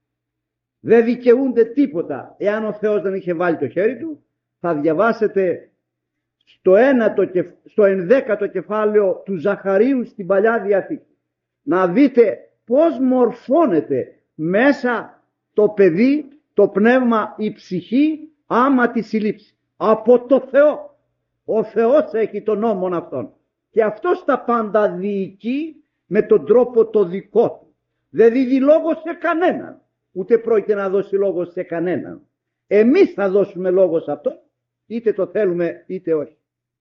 δεν δικαιούνται τίποτα εάν ο Θεός δεν είχε βάλει το χέρι του, θα διαβάσετε στο, ένατο, στο ενδέκατο κεφάλαιο του Ζαχαρίου στην Παλιά Διαθήκη. Να δείτε πώς μορφώνεται μέσα το παιδί, το πνεύμα, η ψυχή, άμα τη συλλήψει. Από το Θεό. Ο Θεός έχει τον νόμον αυτόν. Και αυτός τα πάντα διοικεί με τον τρόπο το δικό του. Δεν δίδει λόγο σε κανέναν. Ούτε πρόκειται να δώσει λόγο σε κανέναν. Εμείς θα δώσουμε λόγο σε αυτό, είτε το θέλουμε είτε όχι.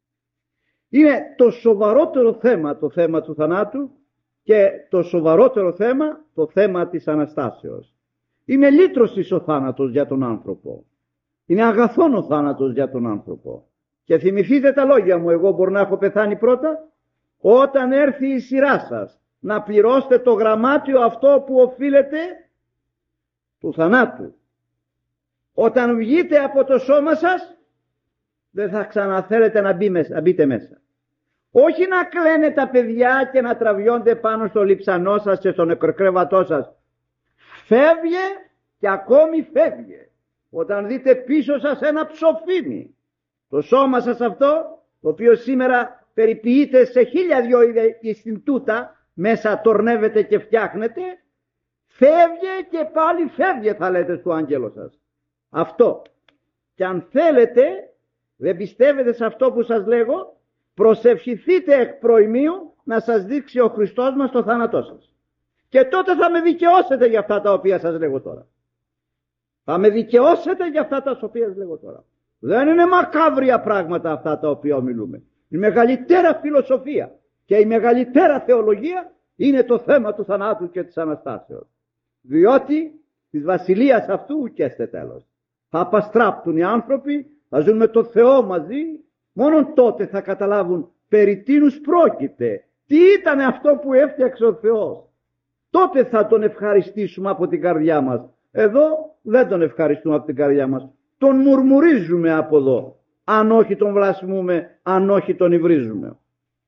Είναι το σοβαρότερο θέμα το θέμα του θανάτου και το σοβαρότερο θέμα το θέμα της Αναστάσεως. Είναι λύτρωσης ο θάνατος για τον άνθρωπο. Είναι αγαθόν ο θάνατος για τον άνθρωπο. Και θυμηθείτε τα λόγια μου, εγώ μπορώ να έχω πεθάνει πρώτα. Όταν έρθει η σειρά σας να πληρώσετε το γραμμάτιο αυτό που οφείλετε του θανάτου. Όταν βγείτε από το σώμα σας δεν θα ξαναθέλετε να, μπει μέσα, να μπείτε μέσα. Όχι να κλαίνε τα παιδιά και να τραβιώνται πάνω στο λιψανό σας και στο νεκροκρέβατό σας. Φεύγε και ακόμη φεύγε. Όταν δείτε πίσω σας ένα ψοφίμι, το σώμα σας αυτό, το οποίο σήμερα περιποιείται σε χίλια δυο ιστιντούτα, μέσα τορνεύεται και φτιάχνεται, φεύγε και πάλι φεύγε θα λέτε στο άγγελο σας. Αυτό. Και αν θέλετε, δεν πιστεύετε σε αυτό που σας λέγω, προσευχηθείτε εκ προημίου να σας δείξει ο Χριστός μας το θάνατό σας. Και τότε θα με δικαιώσετε για αυτά τα οποία σας λέγω τώρα. Θα με δικαιώσετε για αυτά τα οποία σας λέγω τώρα. Δεν είναι μακάβρια πράγματα αυτά τα οποία ομιλούμε. Η μεγαλύτερα φιλοσοφία και η μεγαλύτερα θεολογία είναι το θέμα του θανάτου και της Αναστάσεως. Διότι της βασιλείας αυτού ουκέστε τέλος. Θα απαστράπτουν οι άνθρωποι, θα ζουν με το Θεό μαζί, μόνο τότε θα καταλάβουν περί τίνους πρόκειται. Τι ήταν αυτό που έφτιαξε ο Θεός. Τότε θα τον ευχαριστήσουμε από την καρδιά μας. Εδώ δεν τον ευχαριστούμε από την καρδιά μας. Τον μουρμουρίζουμε από εδώ. Αν όχι τον βλασμούμε, αν όχι τον υβρίζουμε.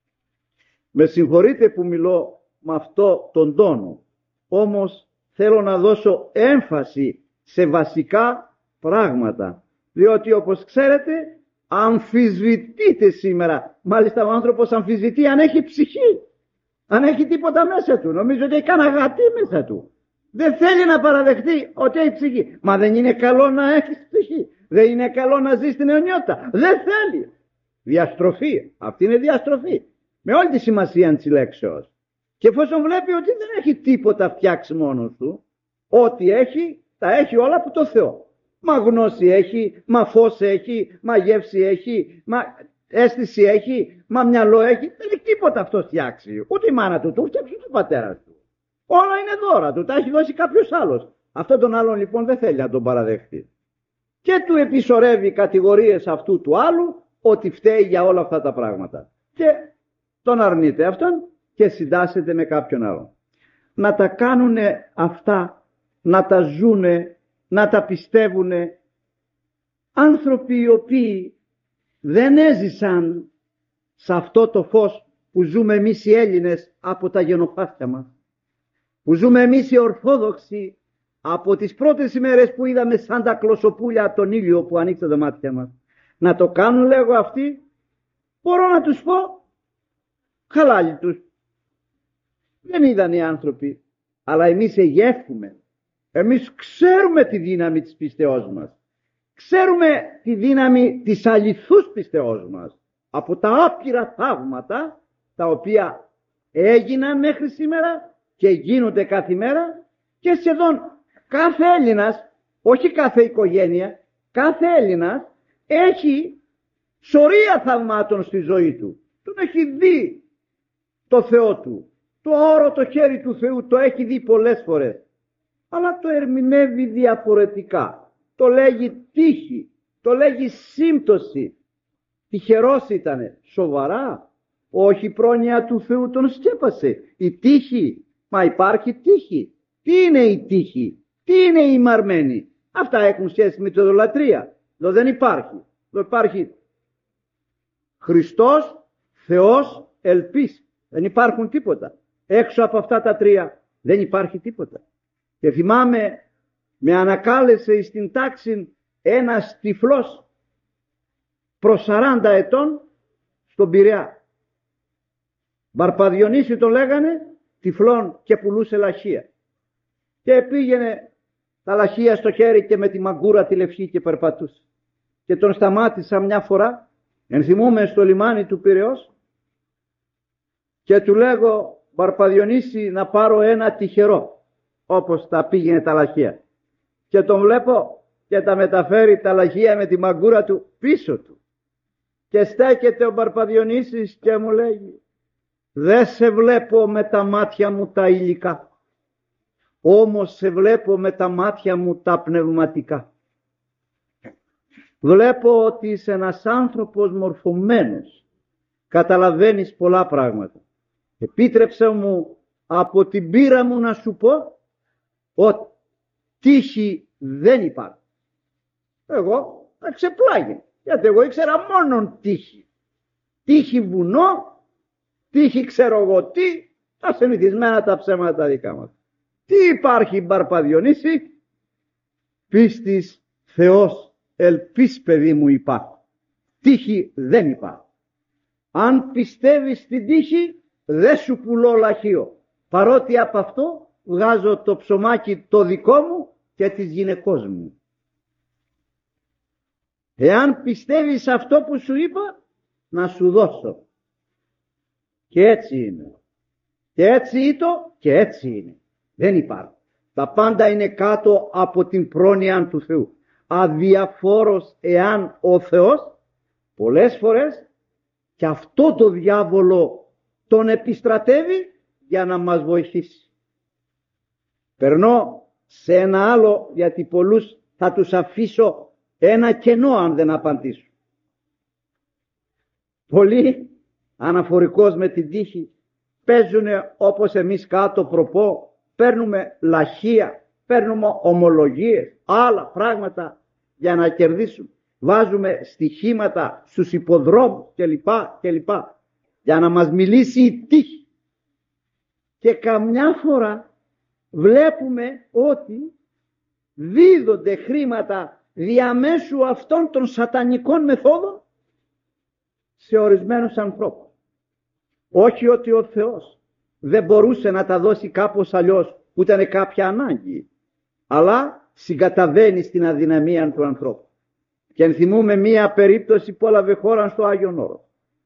Με συγχωρείτε που μιλώ με αυτό τον τόνο. Όμως θέλω να δώσω έμφαση σε βασικά πράγματα. Διότι όπως ξέρετε αμφισβητείται σήμερα. Μάλιστα ο άνθρωπος αμφισβητεί αν έχει ψυχή. Αν έχει τίποτα μέσα του. Νομίζω ότι έχει κανένα γατί μέσα του. Δεν θέλει να παραδεχτεί ότι έχει ψυχή. Μα δεν είναι καλό να έχεις ψυχή. Δεν είναι καλό να ζεις στην αιωνιότητα. Δεν θέλει. Διαστροφή. Αυτή είναι διαστροφή. Με όλη τη σημασία της λέξεως. Και εφόσον βλέπει ότι δεν έχει τίποτα φτιάξει μόνος του, ό,τι έχει, τα έχει όλα από το Θεό. Μα γνώση έχει, μα φως έχει, μα γεύση έχει, μα αίσθηση έχει, μα μυαλό έχει. Δεν έχει τίποτα αυτό φτιάξει. Ούτε η μάνα του, το φτιάξει ούτε ο πατέρας του. Όλα είναι δώρα του, τα έχει δώσει κάποιος άλλος. Αυτόν τον άλλον λοιπόν δεν θέλει να τον παραδεχτεί. Και του επισορεύει κατηγορίες αυτού του άλλου ότι φταίει για όλα αυτά τα πράγματα. Και τον αρνείται αυτόν και συντάσσεται με κάποιον άλλον. Να τα κάνουνε αυτά, να τα ζουνε, να τα πιστεύουνε άνθρωποι οι οποίοι δεν έζησαν σε αυτό το φως που ζούμε εμείς οι Έλληνες από τα γενοπάθια μας. Που ζούμε εμείς οι Ορθόδοξοι από τις πρώτες ημέρες που είδαμε σαν τα κλωσοπούλια από τον ήλιο που ανοίξε τα μάτια μας. Να το κάνουν λέγω αυτοί, μπορώ να τους πω χαλάλι τους. Δεν είδαν οι άνθρωποι, αλλά εμείς εγεύθουμε. Εμείς ξέρουμε τη δύναμη της πίστεώς μας. Ξέρουμε τη δύναμη της αληθούς πίστεώς μας. Από τα άπειρα θαύματα τα οποία έγιναν μέχρι σήμερα και γίνονται κάθε μέρα, και σχεδόν κάθε Έλληνας, όχι κάθε οικογένεια, κάθε Έλληνας έχει σωρία θαυμάτων στη ζωή του. Τον έχει δει το Θεό του, το όρο το χέρι του Θεού το έχει δει πολλές φορές, αλλά το ερμηνεύει διαφορετικά. Το λέγει τύχη, το λέγει σύμπτωση. Τυχερός ήτανε. Σοβαρά? Όχι, η πρόνοια του Θεού τον σκέπασε. Η τύχη, μα υπάρχει τύχη. Τι είναι η τύχη? Τι είναι η μαρμένη? Αυτά έχουν σχέση με την ειδωλατρία. Εδώ δεν υπάρχει. Εδώ υπάρχει Χριστός, Θεός, ελπίς. Δεν υπάρχουν τίποτα. Έξω από αυτά τα τρία δεν υπάρχει τίποτα. Και θυμάμαι, με ανακάλεσε στην τάξη ένας τυφλός προς σαράντα ετών στον Πειραιά. Βαρπαδιονύση το λέγανε, τυφλόν, και πουλούσε λαχεία. Και πήγαινε τα λαχεία στο χέρι και με τη μαγκούρα τη λευκή και περπατούσε. Και τον σταμάτησα μια φορά, ενθυμούμε, στο λιμάνι του Πειραιώς, και του λέγω, Βαρπαδιονύση, να πάρω ένα τυχερό, όπως τα πήγαινε τα λαχεία. Και τον βλέπω και τα μεταφέρει τα λαχεία με τη μαγκούρα του πίσω του. Και στέκεται ο Βαρπαδιονύσης και μου λέγει, δεν σε βλέπω με τα μάτια μου τα υλικά, όμως σε βλέπω με τα μάτια μου τα πνευματικά. Βλέπω ότι είσαι ένας άνθρωπος μορφωμένος, καταλαβαίνεις πολλά πράγματα. Επίτρεψε μου από την πείρα μου να σου πω ότι τύχη δεν υπάρχει. Εγώ θα ξεπλάγει, γιατί εγώ ήξερα μόνον τύχη. Τύχη βουνό, τύχη ξέρω εγώ τι, τα συνηθισμένα τα ψέματα τα δικά μας. Τι υπάρχει, Βαρπαδιονύση? Πίστης Θεός, ελπίς, παιδί μου, υπάρχει. Τύχη δεν υπάρχει. Αν πιστεύεις στην τύχη, δεν σου πουλώ λαχείο, παρότι από αυτό βγάζω το ψωμάκι το δικό μου και της γυναικός μου. Εάν πιστεύεις αυτό που σου είπα, να σου δώσω. Και έτσι είναι. Και έτσι ήτο και έτσι είναι. Δεν υπάρχει. Τα πάντα είναι κάτω από την πρόνοια του Θεού. Αδιαφόρος εάν ο Θεός πολλές φορές και αυτό το διάβολο τον επιστρατεύει για να μας βοηθήσει. Περνώ σε ένα άλλο, γιατί πολλούς θα τους αφήσω ένα κενό αν δεν απαντήσω. Πολλοί αναφορικώς με την τύχη παίζουν όπως εμείς κάτω προπό, παίρνουμε λαχεία, παίρνουμε ομολογίες, άλλα πράγματα για να κερδίσουν. Βάζουμε στοιχήματα στους υποδρόμους κλπ. κλπ. Για να μας μιλήσει η τύχη. Και καμιά φορά βλέπουμε ότι δίδονται χρήματα διαμέσου αυτών των σατανικών μεθόδων σε ορισμένους ανθρώπους. Όχι ότι ο Θεός δεν μπορούσε να τα δώσει κάπως αλλιώς, ούτε είναι κάποια ανάγκη, αλλά συγκαταβαίνει στην αδυναμία του ανθρώπου. Και ενθυμούμε μία περίπτωση που έλαβε χώρα στο Άγιον Όρος.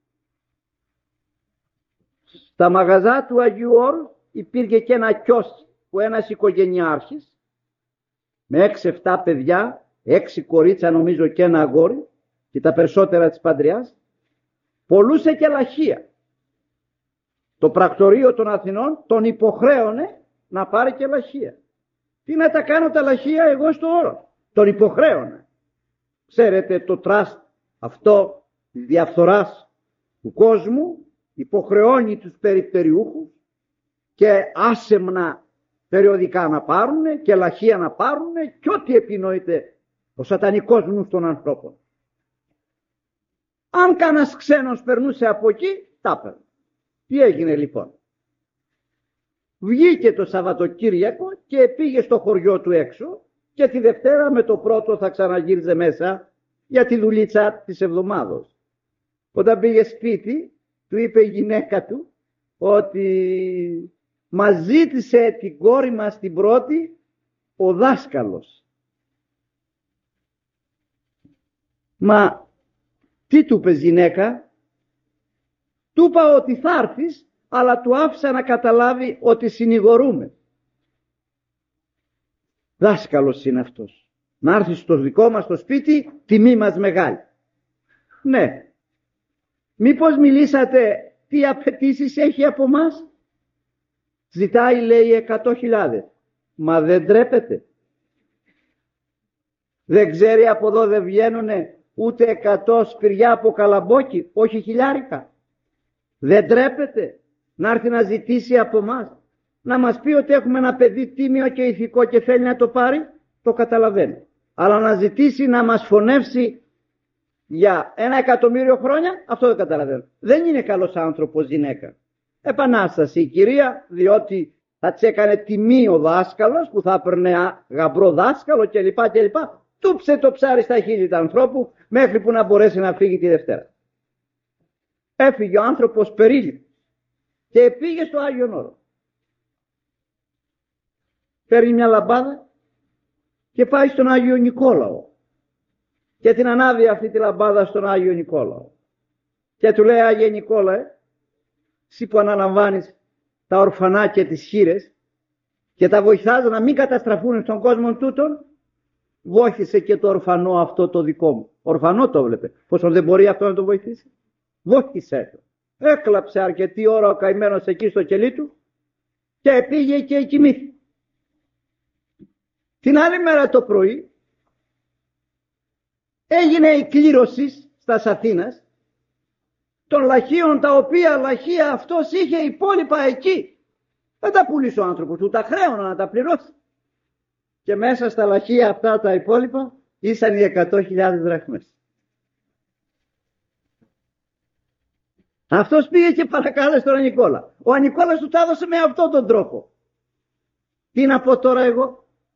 Στα μαγαζά του Αγίου Όρου υπήρχε και ένα κιόσι που ένας οικογενειάρχης με έξι εφτά παιδιά, έξι κορίτσα νομίζω και ένα αγόρι και τα περισσότερα της Παντριάς, πολλούσε και λαχεία. Το πρακτορείο των Αθηνών τον υποχρέωνε να πάρει και λαχεία. Τι να τα κάνω τα λαχεία εγώ στο Όρο? Τον υποχρέωνε. Ξέρετε, το τραστ αυτό της διαφθοράς του κόσμου υποχρεώνει τους περιπτεριούχους και άσεμνα περιοδικά να πάρουν και λαχεία να πάρουν και ό,τι επινοείται ο σατανικός νους των ανθρώπων. Αν κανένας ξένος περνούσε από εκεί, τα έπαιρνε. Τι έγινε λοιπόν? Βγήκε το Σαββατοκύριακο και πήγε στο χωριό του έξω και τη Δευτέρα με το πρώτο θα ξαναγύριζε μέσα για τη δουλίτσα της εβδομάδος. Όταν πήγε σπίτι, του είπε η γυναίκα του ότι μας ζήτησε την κόρη μας την πρώτη ο δάσκαλος. Μα τι του είπες γυναίκα? Του είπα ότι θα έρθεις, αλλά του άφησα να καταλάβει ότι συνηγορούμε. Δάσκαλος είναι αυτός. Να έρθει στο δικό μας το σπίτι, τιμή μας μεγάλη. Ναι. Μήπως μιλήσατε τι απαιτήσεις έχει από μας? Ζητάει, λέει, εκατό χιλιάδες. Μα δεν τρέπεται? Δεν ξέρει από εδώ δεν βγαίνουνε ούτε εκατό σπηριά από καλαμπόκι, όχι χιλιάρικα? Δεν τρέπεται να έρθει να ζητήσει από μας? Να μας πει ότι έχουμε ένα παιδί τίμιο και ηθικό και θέλει να το πάρει? Το καταλαβαίνω. Αλλά να ζητήσει να μας φωνεύσει για ένα εκατομμύριο χρόνια, αυτό δεν καταλαβαίνω. Δεν είναι καλός άνθρωπος γυναίκα. Επανάσταση κυρία, διότι θα της έκανε τιμή ο δάσκαλος που θα έπαιρνε γαμπρό δάσκαλο κλπ. κλπ. Τούψε το ψάρι στα χείλη του ανθρώπου μέχρι που να μπορέσει να φύγει τη Δευτέρα. Έφυγε ο άνθρωπος περίληπτος και πήγε στο Άγιον Όρο. Παίρνει μια λαμπάδα και πάει στον Άγιο Νικόλαο και την ανάβει αυτή τη λαμπάδα στον Άγιο Νικόλαο και του λέει, Άγιε Νικόλαε, εσύ που αναλαμβάνεις τα ορφανά και τις χήρες και τα βοηθάς να μην καταστραφούν στον κόσμο τούτον, βόηθησε και το ορφανό αυτό το δικό μου. Ορφανό το βλέπε, πόσο δεν μπορεί αυτό να το βοηθήσει? Βόηθησε το. Έκλαψε αρκετή ώρα ο καημένος εκεί στο κελί του και πήγε και κοιμήθηκε. Την άλλη μέρα το πρωί έγινε η κλήρωση στα Αθήνας των λαχείων, τα οποία λαχεία αυτός είχε υπόλοιπα εκεί. Δεν τα πουλήσει ο άνθρωπος, του τα χρέωνα να τα πληρώσει. Και μέσα στα λαχεία αυτά τα υπόλοιπα ήσαν οι εκατό χιλιάδες δραχμές. Αυτός πήγε και παρακάλεσε τον Ανικόλα. Ο Ανικόλας του τα έδωσε με αυτόν τον τρόπο. Τι να πω τώρα εγώ?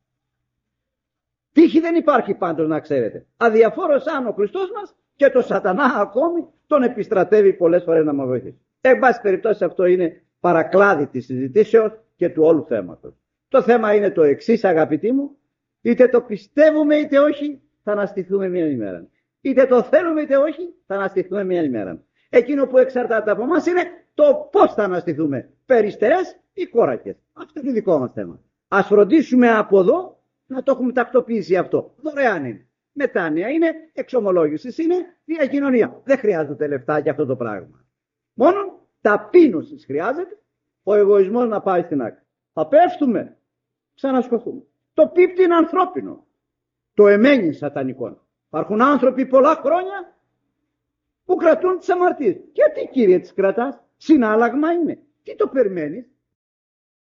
Τύχη δεν υπάρχει πάντως, να ξέρετε. Αδιαφόρος αν ο Χριστός μας και το σατανά ακόμη τον επιστρατεύει πολλές φορές να μας βοηθήσει. Εν πάση περιπτώσει αυτό είναι παρακλάδι της συζητήσεως και του όλου θέματος. Το θέμα είναι το εξής, αγαπητοί μου, είτε το πιστεύουμε είτε όχι θα αναστηθούμε μια ημέρα. Είτε το θέλουμε είτε όχι θα αναστηθούμε μια ημέρα. Εκείνο που εξαρτάται από εμάς είναι το πώς θα αναστηθούμε, περιστερές ή κόρακες. Αυτό είναι δικό μας θέμα. Ας φροντίσουμε από εδώ να το έχουμε τακτοποιήσει αυτό. Δωρεάν είναι. Μετάνοια είναι, εξομολόγηση είναι, διακοινωνία. Δεν χρειάζεται λεφτά για αυτό το πράγμα. Μόνο ταπείνωση χρειάζεται, ο εγωισμός να πάει στην άκρη. Θα πέφτουμε, ξανασκοθούμε. Το πίπτη είναι ανθρώπινο. Το εμένει σατανικό. Υπάρχουν άνθρωποι πολλά χρόνια που κρατούν τις αμαρτίες. Γιατί κύριε τις κρατάς? Συνάλλαγμα είναι. Τι το περιμένεις?